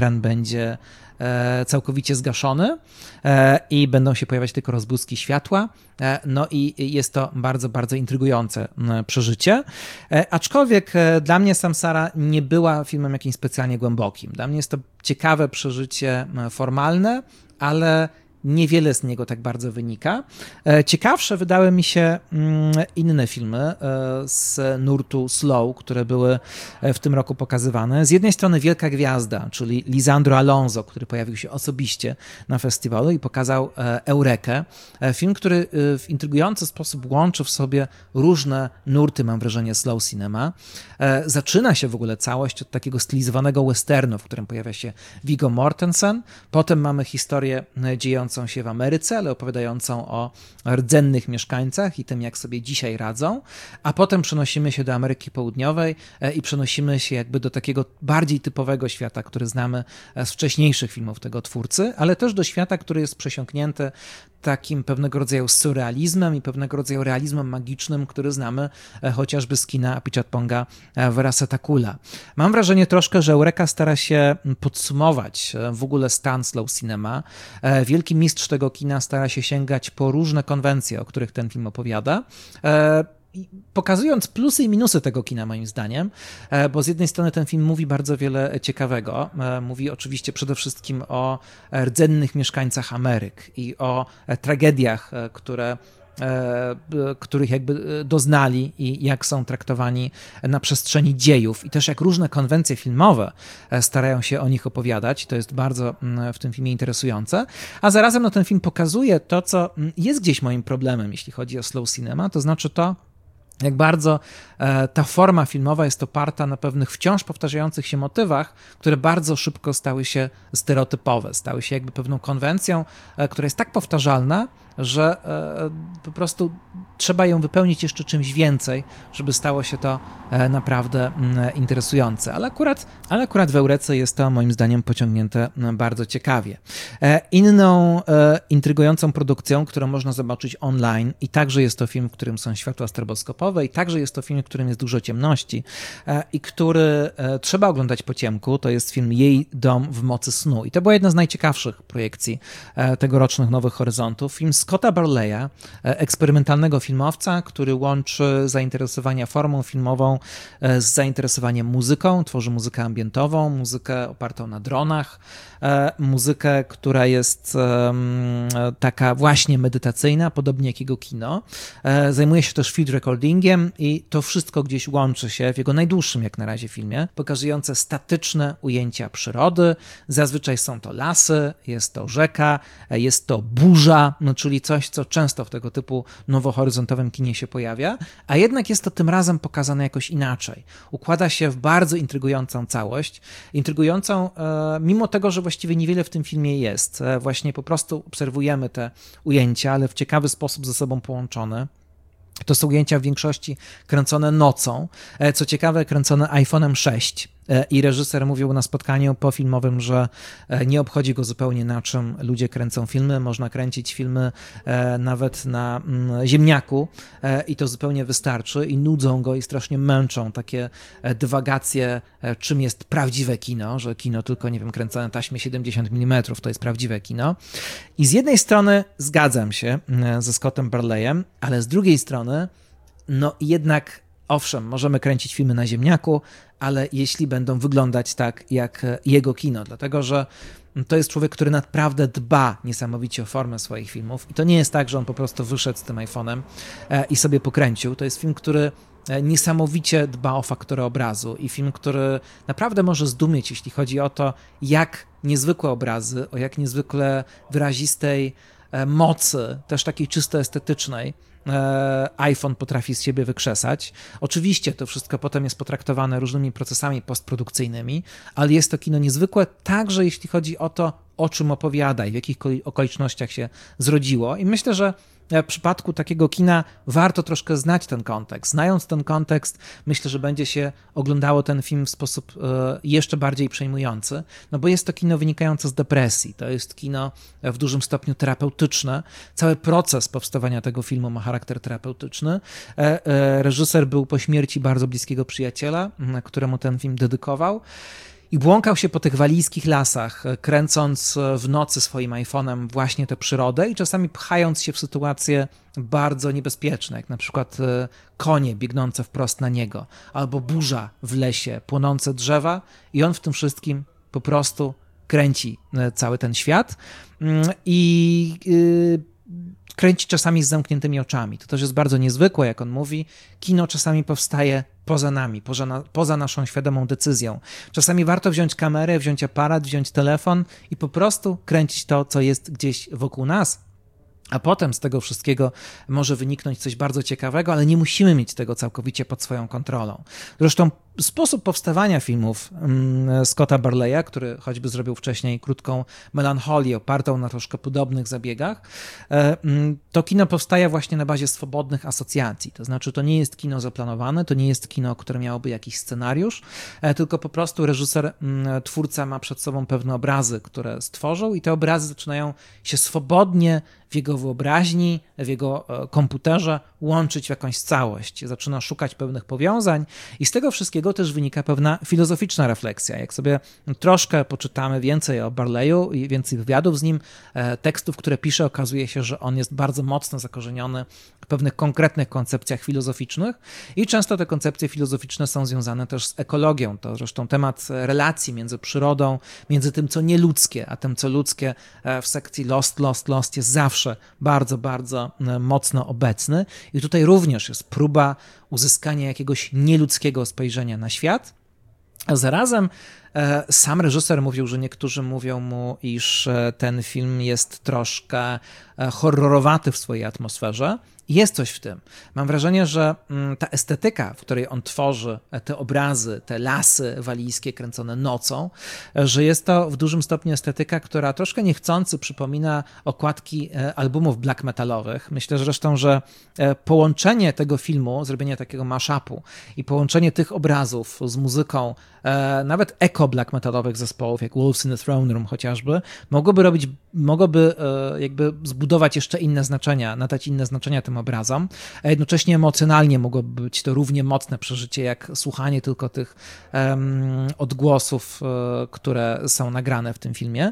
będzie całkowicie zgaszony i będą się pojawiać tylko rozbłyski światła. No i jest to bardzo, bardzo intrygujące przeżycie. Aczkolwiek dla mnie Samsara nie była filmem jakimś specjalnie głębokim. Dla mnie jest to ciekawe przeżycie formalne, ale niewiele z niego tak bardzo wynika. Ciekawsze wydały mi się inne filmy z nurtu slow, które były w tym roku pokazywane. Z jednej strony Wielka Gwiazda, czyli Lisandro Alonso, który pojawił się osobiście na festiwalu i pokazał Eurekę. Film, który w intrygujący sposób łączy w sobie różne nurty, mam wrażenie, slow cinema. Zaczyna się w ogóle całość od takiego stylizowanego westernu, w którym pojawia się Viggo Mortensen. Potem mamy historię dziejącą się w Ameryce, ale opowiadającą o rdzennych mieszkańcach i tym, jak sobie dzisiaj radzą, a potem przenosimy się do Ameryki Południowej i przenosimy się jakby do takiego bardziej typowego świata, który znamy z wcześniejszych filmów tego twórcy, ale też do świata, który jest przesiąknięty takim pewnego rodzaju surrealizmem i pewnego rodzaju realizmem magicznym, który znamy chociażby z kina Apichatponga Verasetakula. Mam wrażenie troszkę, że Eureka stara się podsumować w ogóle stan slow cinema. Wielki mistrz tego kina stara się sięgać po różne konwencje, o których ten film opowiada, pokazując plusy i minusy tego kina, moim zdaniem, bo z jednej strony ten film mówi bardzo wiele ciekawego. Mówi oczywiście przede wszystkim o rdzennych mieszkańcach Ameryk i o tragediach, których jakby doznali i jak są traktowani na przestrzeni dziejów i też jak różne konwencje filmowe starają się o nich opowiadać. To jest bardzo w tym filmie interesujące. A zarazem no, ten film pokazuje to, co jest gdzieś moim problemem, jeśli chodzi o slow cinema, to znaczy to, jak bardzo ta forma filmowa jest oparta na pewnych wciąż powtarzających się motywach, które bardzo szybko stały się stereotypowe, stały się jakby pewną konwencją, która jest tak powtarzalna, że po prostu trzeba ją wypełnić jeszcze czymś więcej, żeby stało się to naprawdę interesujące. Ale akurat w Eurece jest to moim zdaniem pociągnięte bardzo ciekawie. Inną intrygującą produkcją, którą można zobaczyć online i także jest to film, w którym są światła stroboskopowe i także jest to film, w którym jest dużo ciemności i który trzeba oglądać po ciemku, to jest film Jej dom w mocy snu. I to była jedna z najciekawszych projekcji tegorocznych Nowych Horyzontów. Film Scotta Barleya, eksperymentalnego filmowca, który łączy zainteresowania formą filmową z zainteresowaniem muzyką, tworzy muzykę ambientową, muzykę opartą na dronach, muzykę, która jest taka właśnie medytacyjna, podobnie jak jego kino. Zajmuje się też field recordingiem i to wszystko gdzieś łączy się w jego najdłuższym jak na razie filmie, pokazujące statyczne ujęcia przyrody. Zazwyczaj są to lasy, jest to rzeka, jest to burza, no czyli coś, co często w tego typu nowohoryzontowym kinie się pojawia, a jednak jest to tym razem pokazane jakoś inaczej. Układa się w bardzo intrygującą całość, intrygującą mimo tego, że właściwie niewiele w tym filmie jest. Właśnie po prostu obserwujemy te ujęcia, ale w ciekawy sposób ze sobą połączone. To są ujęcia w większości kręcone nocą. Co ciekawe, kręcone iPhone'em 6. I reżyser mówił na spotkaniu pofilmowym, że nie obchodzi go zupełnie, na czym ludzie kręcą filmy. Można kręcić filmy nawet na ziemniaku i to zupełnie wystarczy i nudzą go i strasznie męczą takie dywagacje, czym jest prawdziwe kino, że kino tylko, nie wiem, kręcone na taśmie 70 mm to jest prawdziwe kino. I z jednej strony zgadzam się ze Scottem Barleyem, ale z drugiej strony no jednak owszem, możemy kręcić filmy na ziemniaku, ale jeśli będą wyglądać tak jak jego kino, dlatego że to jest człowiek, który naprawdę dba niesamowicie o formę swoich filmów i to nie jest tak, że on po prostu wyszedł z tym iPhone'em i sobie pokręcił. To jest film, który niesamowicie dba o fakturę obrazu i film, który naprawdę może zdumieć, jeśli chodzi o to, jak niezwykłe obrazy, o jak niezwykle wyrazistej mocy, też takiej czysto estetycznej, iPhone potrafi z siebie wykrzesać. Oczywiście to wszystko potem jest potraktowane różnymi procesami postprodukcyjnymi, ale jest to kino niezwykłe także jeśli chodzi o to, o czym opowiada i w jakich okolicznościach się zrodziło. I myślę, że w przypadku takiego kina warto troszkę znać ten kontekst. Znając ten kontekst, myślę, że będzie się oglądało ten film w sposób jeszcze bardziej przejmujący, no bo jest to kino wynikające z depresji. To jest kino w dużym stopniu terapeutyczne. Cały proces powstawania tego filmu ma charakter terapeutyczny. Reżyser był po śmierci bardzo bliskiego przyjaciela, któremu ten film dedykował. i błąkał się po tych walijskich lasach, kręcąc w nocy swoim iPhone'em właśnie tę przyrodę i czasami pchając się w sytuacje bardzo niebezpieczne, jak na przykład konie biegnące wprost na niego, albo burza w lesie, płonące drzewa i on w tym wszystkim po prostu kręci cały ten świat i kręci czasami z zamkniętymi oczami. To też jest bardzo niezwykłe, jak on mówi. Kino czasami powstaje poza nami, poza naszą świadomą decyzją. Czasami warto wziąć kamerę, wziąć aparat, wziąć telefon i po prostu kręcić to, co jest gdzieś wokół nas. A potem z tego wszystkiego może wyniknąć coś bardzo ciekawego, ale nie musimy mieć tego całkowicie pod swoją kontrolą. Zresztą sposób powstawania filmów Scotta Barleya, który choćby zrobił wcześniej krótką Melancholię opartą na troszkę podobnych zabiegach, to kino powstaje właśnie na bazie swobodnych asocjacji. To znaczy to nie jest kino zaplanowane, to nie jest kino, które miałoby jakiś scenariusz, tylko po prostu reżyser, twórca ma przed sobą pewne obrazy, które stworzył i te obrazy zaczynają się swobodnie w jego wyobraźni, w jego komputerze łączyć w jakąś całość. Zaczyna szukać pewnych powiązań i z tego wszystkiego też wynika pewna filozoficzna refleksja. Jak sobie troszkę poczytamy więcej o Barleyu i więcej wywiadów z nim, tekstów, które pisze, okazuje się, że on jest bardzo mocno zakorzeniony w pewnych konkretnych koncepcjach filozoficznych i często te koncepcje filozoficzne są związane też z ekologią. To zresztą temat relacji między przyrodą, między tym, co nieludzkie, a tym, co ludzkie w sekcji Lost jest zawsze bardzo, bardzo mocno obecny. I tutaj również jest próba uzyskania jakiegoś nieludzkiego spojrzenia na świat, a zarazem sam reżyser mówił, że niektórzy mówią mu, iż ten film jest troszkę horrorowaty w swojej atmosferze. Jest coś w tym. Mam wrażenie, że ta estetyka, w której on tworzy te obrazy, te lasy walijskie kręcone nocą, że jest to w dużym stopniu estetyka, która troszkę niechcący przypomina okładki albumów black metalowych. Myślę zresztą, że połączenie tego filmu, zrobienie takiego mashupu i połączenie tych obrazów z muzyką nawet black metalowych zespołów, jak Wolves in the Throne Room chociażby, mogłoby jakby zbudować jeszcze inne znaczenia, nadać inne znaczenia tym obrazom, a jednocześnie emocjonalnie mogłoby być to równie mocne przeżycie, jak słuchanie tylko tych odgłosów, które są nagrane w tym filmie.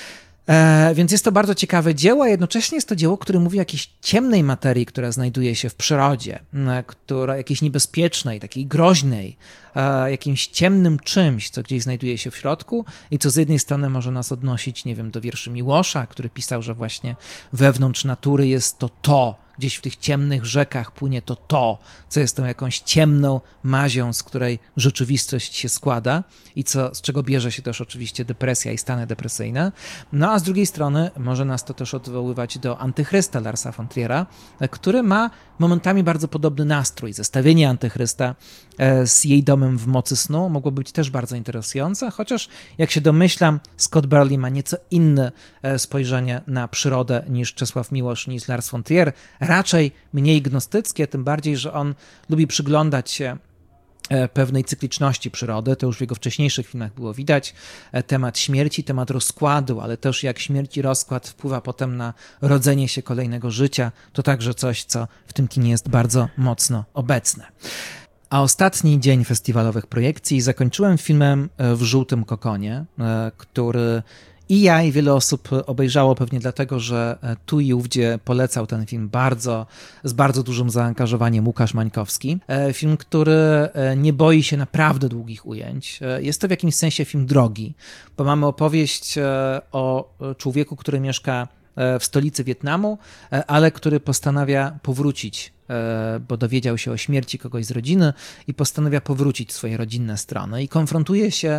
Więc jest to bardzo ciekawe dzieło, a jednocześnie jest to dzieło, które mówi o jakiejś ciemnej materii, która znajduje się w przyrodzie, jakiejś niebezpiecznej, takiej groźnej, jakimś ciemnym czymś, co gdzieś znajduje się w środku i co z jednej strony może nas odnosić, nie wiem, do wierszy Miłosza, który pisał, że właśnie wewnątrz natury jest to, gdzieś w tych ciemnych rzekach płynie to, co jest tą jakąś ciemną mazią, z której rzeczywistość się składa i z czego bierze się też oczywiście depresja i stany depresyjne. No a z drugiej strony może nas to też odwoływać do Antychrysta Larsa von Trier'a, który ma momentami bardzo podobny nastrój. Zestawienie Antychrysta z Jej domem w mocy snu mogło być też bardzo interesujące, chociaż jak się domyślam, Scott Barley ma nieco inne spojrzenie na przyrodę niż Czesław Miłosz, niż Lars von Trier, raczej mniej gnostyckie, tym bardziej, że on lubi przyglądać się pewnej cykliczności przyrody, to już w jego wcześniejszych filmach było widać, temat śmierci, temat rozkładu, ale też jak śmierć i rozkład wpływa potem na rodzenie się kolejnego życia, to także coś, co w tym kinie jest bardzo mocno obecne. A ostatni dzień festiwalowych projekcji zakończyłem filmem W żółtym kokonie, który i ja, i wiele osób obejrzało pewnie dlatego, że tu i ówdzie polecał ten film z bardzo dużym zaangażowaniem Łukasz Mańkowski. Film, który nie boi się naprawdę długich ujęć. Jest to w jakimś sensie film drogi, bo mamy opowieść o człowieku, który mieszka w stolicy Wietnamu, ale który postanawia powrócić, bo dowiedział się o śmierci kogoś z rodziny i postanawia powrócić w swoje rodzinne strony i konfrontuje się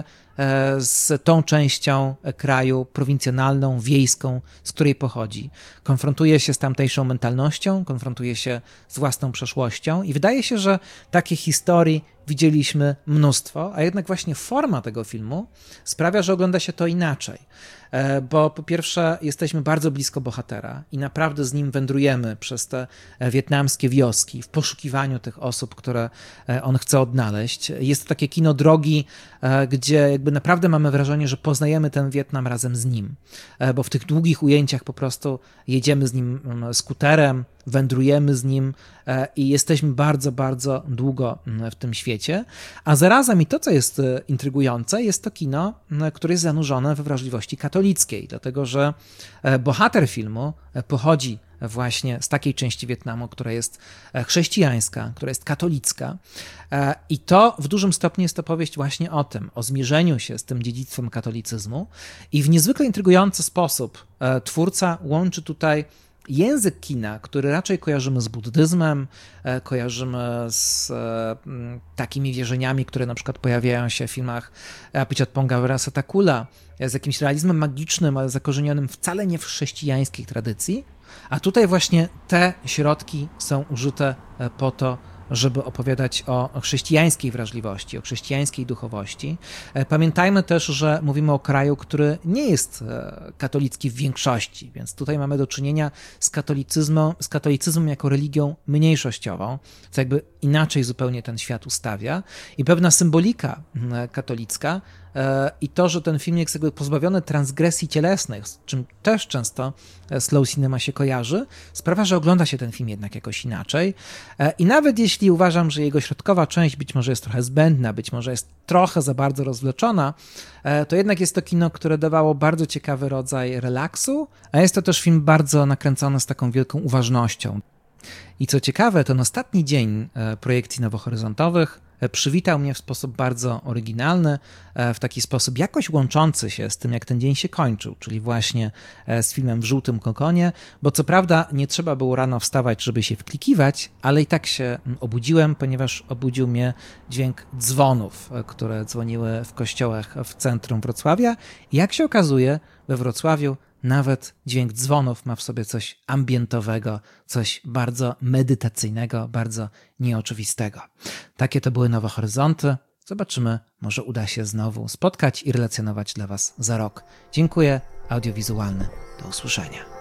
z tą częścią kraju prowincjonalną, wiejską, z której pochodzi. Konfrontuje się z tamtejszą mentalnością, konfrontuje się z własną przeszłością i wydaje się, że takich historii widzieliśmy mnóstwo, a jednak właśnie forma tego filmu sprawia, że ogląda się to inaczej. Bo po pierwsze jesteśmy bardzo blisko bohatera i naprawdę z nim wędrujemy przez te wietnamskie wioski, w poszukiwaniu tych osób, które on chce odnaleźć. Jest to takie kino drogi, gdzie jakby naprawdę mamy wrażenie, że poznajemy ten Wietnam razem z nim, bo w tych długich ujęciach po prostu jedziemy z nim skuterem, wędrujemy z nim i jesteśmy bardzo, bardzo długo w tym świecie. A zarazem i to, co jest intrygujące, jest to kino, które jest zanurzone we wrażliwości katolickiej, dlatego że bohater filmu pochodzi właśnie z takiej części Wietnamu, która jest chrześcijańska, która jest katolicka. I to w dużym stopniu jest opowieść właśnie o tym, o zmierzeniu się z tym dziedzictwem katolicyzmu. I w niezwykle intrygujący sposób twórca łączy tutaj język kina, który raczej kojarzymy z buddyzmem, kojarzymy z takimi wierzeniami, które na przykład pojawiają się w filmach Apichatponga Weerasatakula, z jakimś realizmem magicznym, ale zakorzenionym wcale nie w chrześcijańskiej tradycji. A tutaj właśnie te środki są użyte po to, żeby opowiadać o chrześcijańskiej wrażliwości, o chrześcijańskiej duchowości. Pamiętajmy też, że mówimy o kraju, który nie jest katolicki w większości, więc tutaj mamy do czynienia z katolicyzmem jako religią mniejszościową, co jakby inaczej zupełnie ten świat ustawia. I pewna symbolika katolicka i to, że ten film jest jakby pozbawiony transgresji cielesnych, z czym też często slow cinema się kojarzy, sprawia, że ogląda się ten film jednak jakoś inaczej. I nawet jeśli uważam, że jego środkowa część być może jest trochę zbędna, być może jest trochę za bardzo rozwleczona, to jednak jest to kino, które dawało bardzo ciekawy rodzaj relaksu, a jest to też film bardzo nakręcony z taką wielką uważnością. I co ciekawe, ten ostatni dzień projekcji Nowohoryzontowych przywitał mnie w sposób bardzo oryginalny, w taki sposób jakoś łączący się z tym, jak ten dzień się kończył, czyli właśnie z filmem W żółtym kokonie, bo co prawda nie trzeba było rano wstawać, żeby się wklikiwać, ale i tak się obudziłem, ponieważ obudził mnie dźwięk dzwonów, które dzwoniły w kościołach w centrum Wrocławia. I jak się okazuje, we Wrocławiu nawet dźwięk dzwonów ma w sobie coś ambientowego, coś bardzo medytacyjnego, bardzo nieoczywistego. Takie to były Nowe Horyzonty. Zobaczymy, może uda się znowu spotkać i relacjonować dla Was za rok. Dziękuję. Audiowizualny. Do usłyszenia.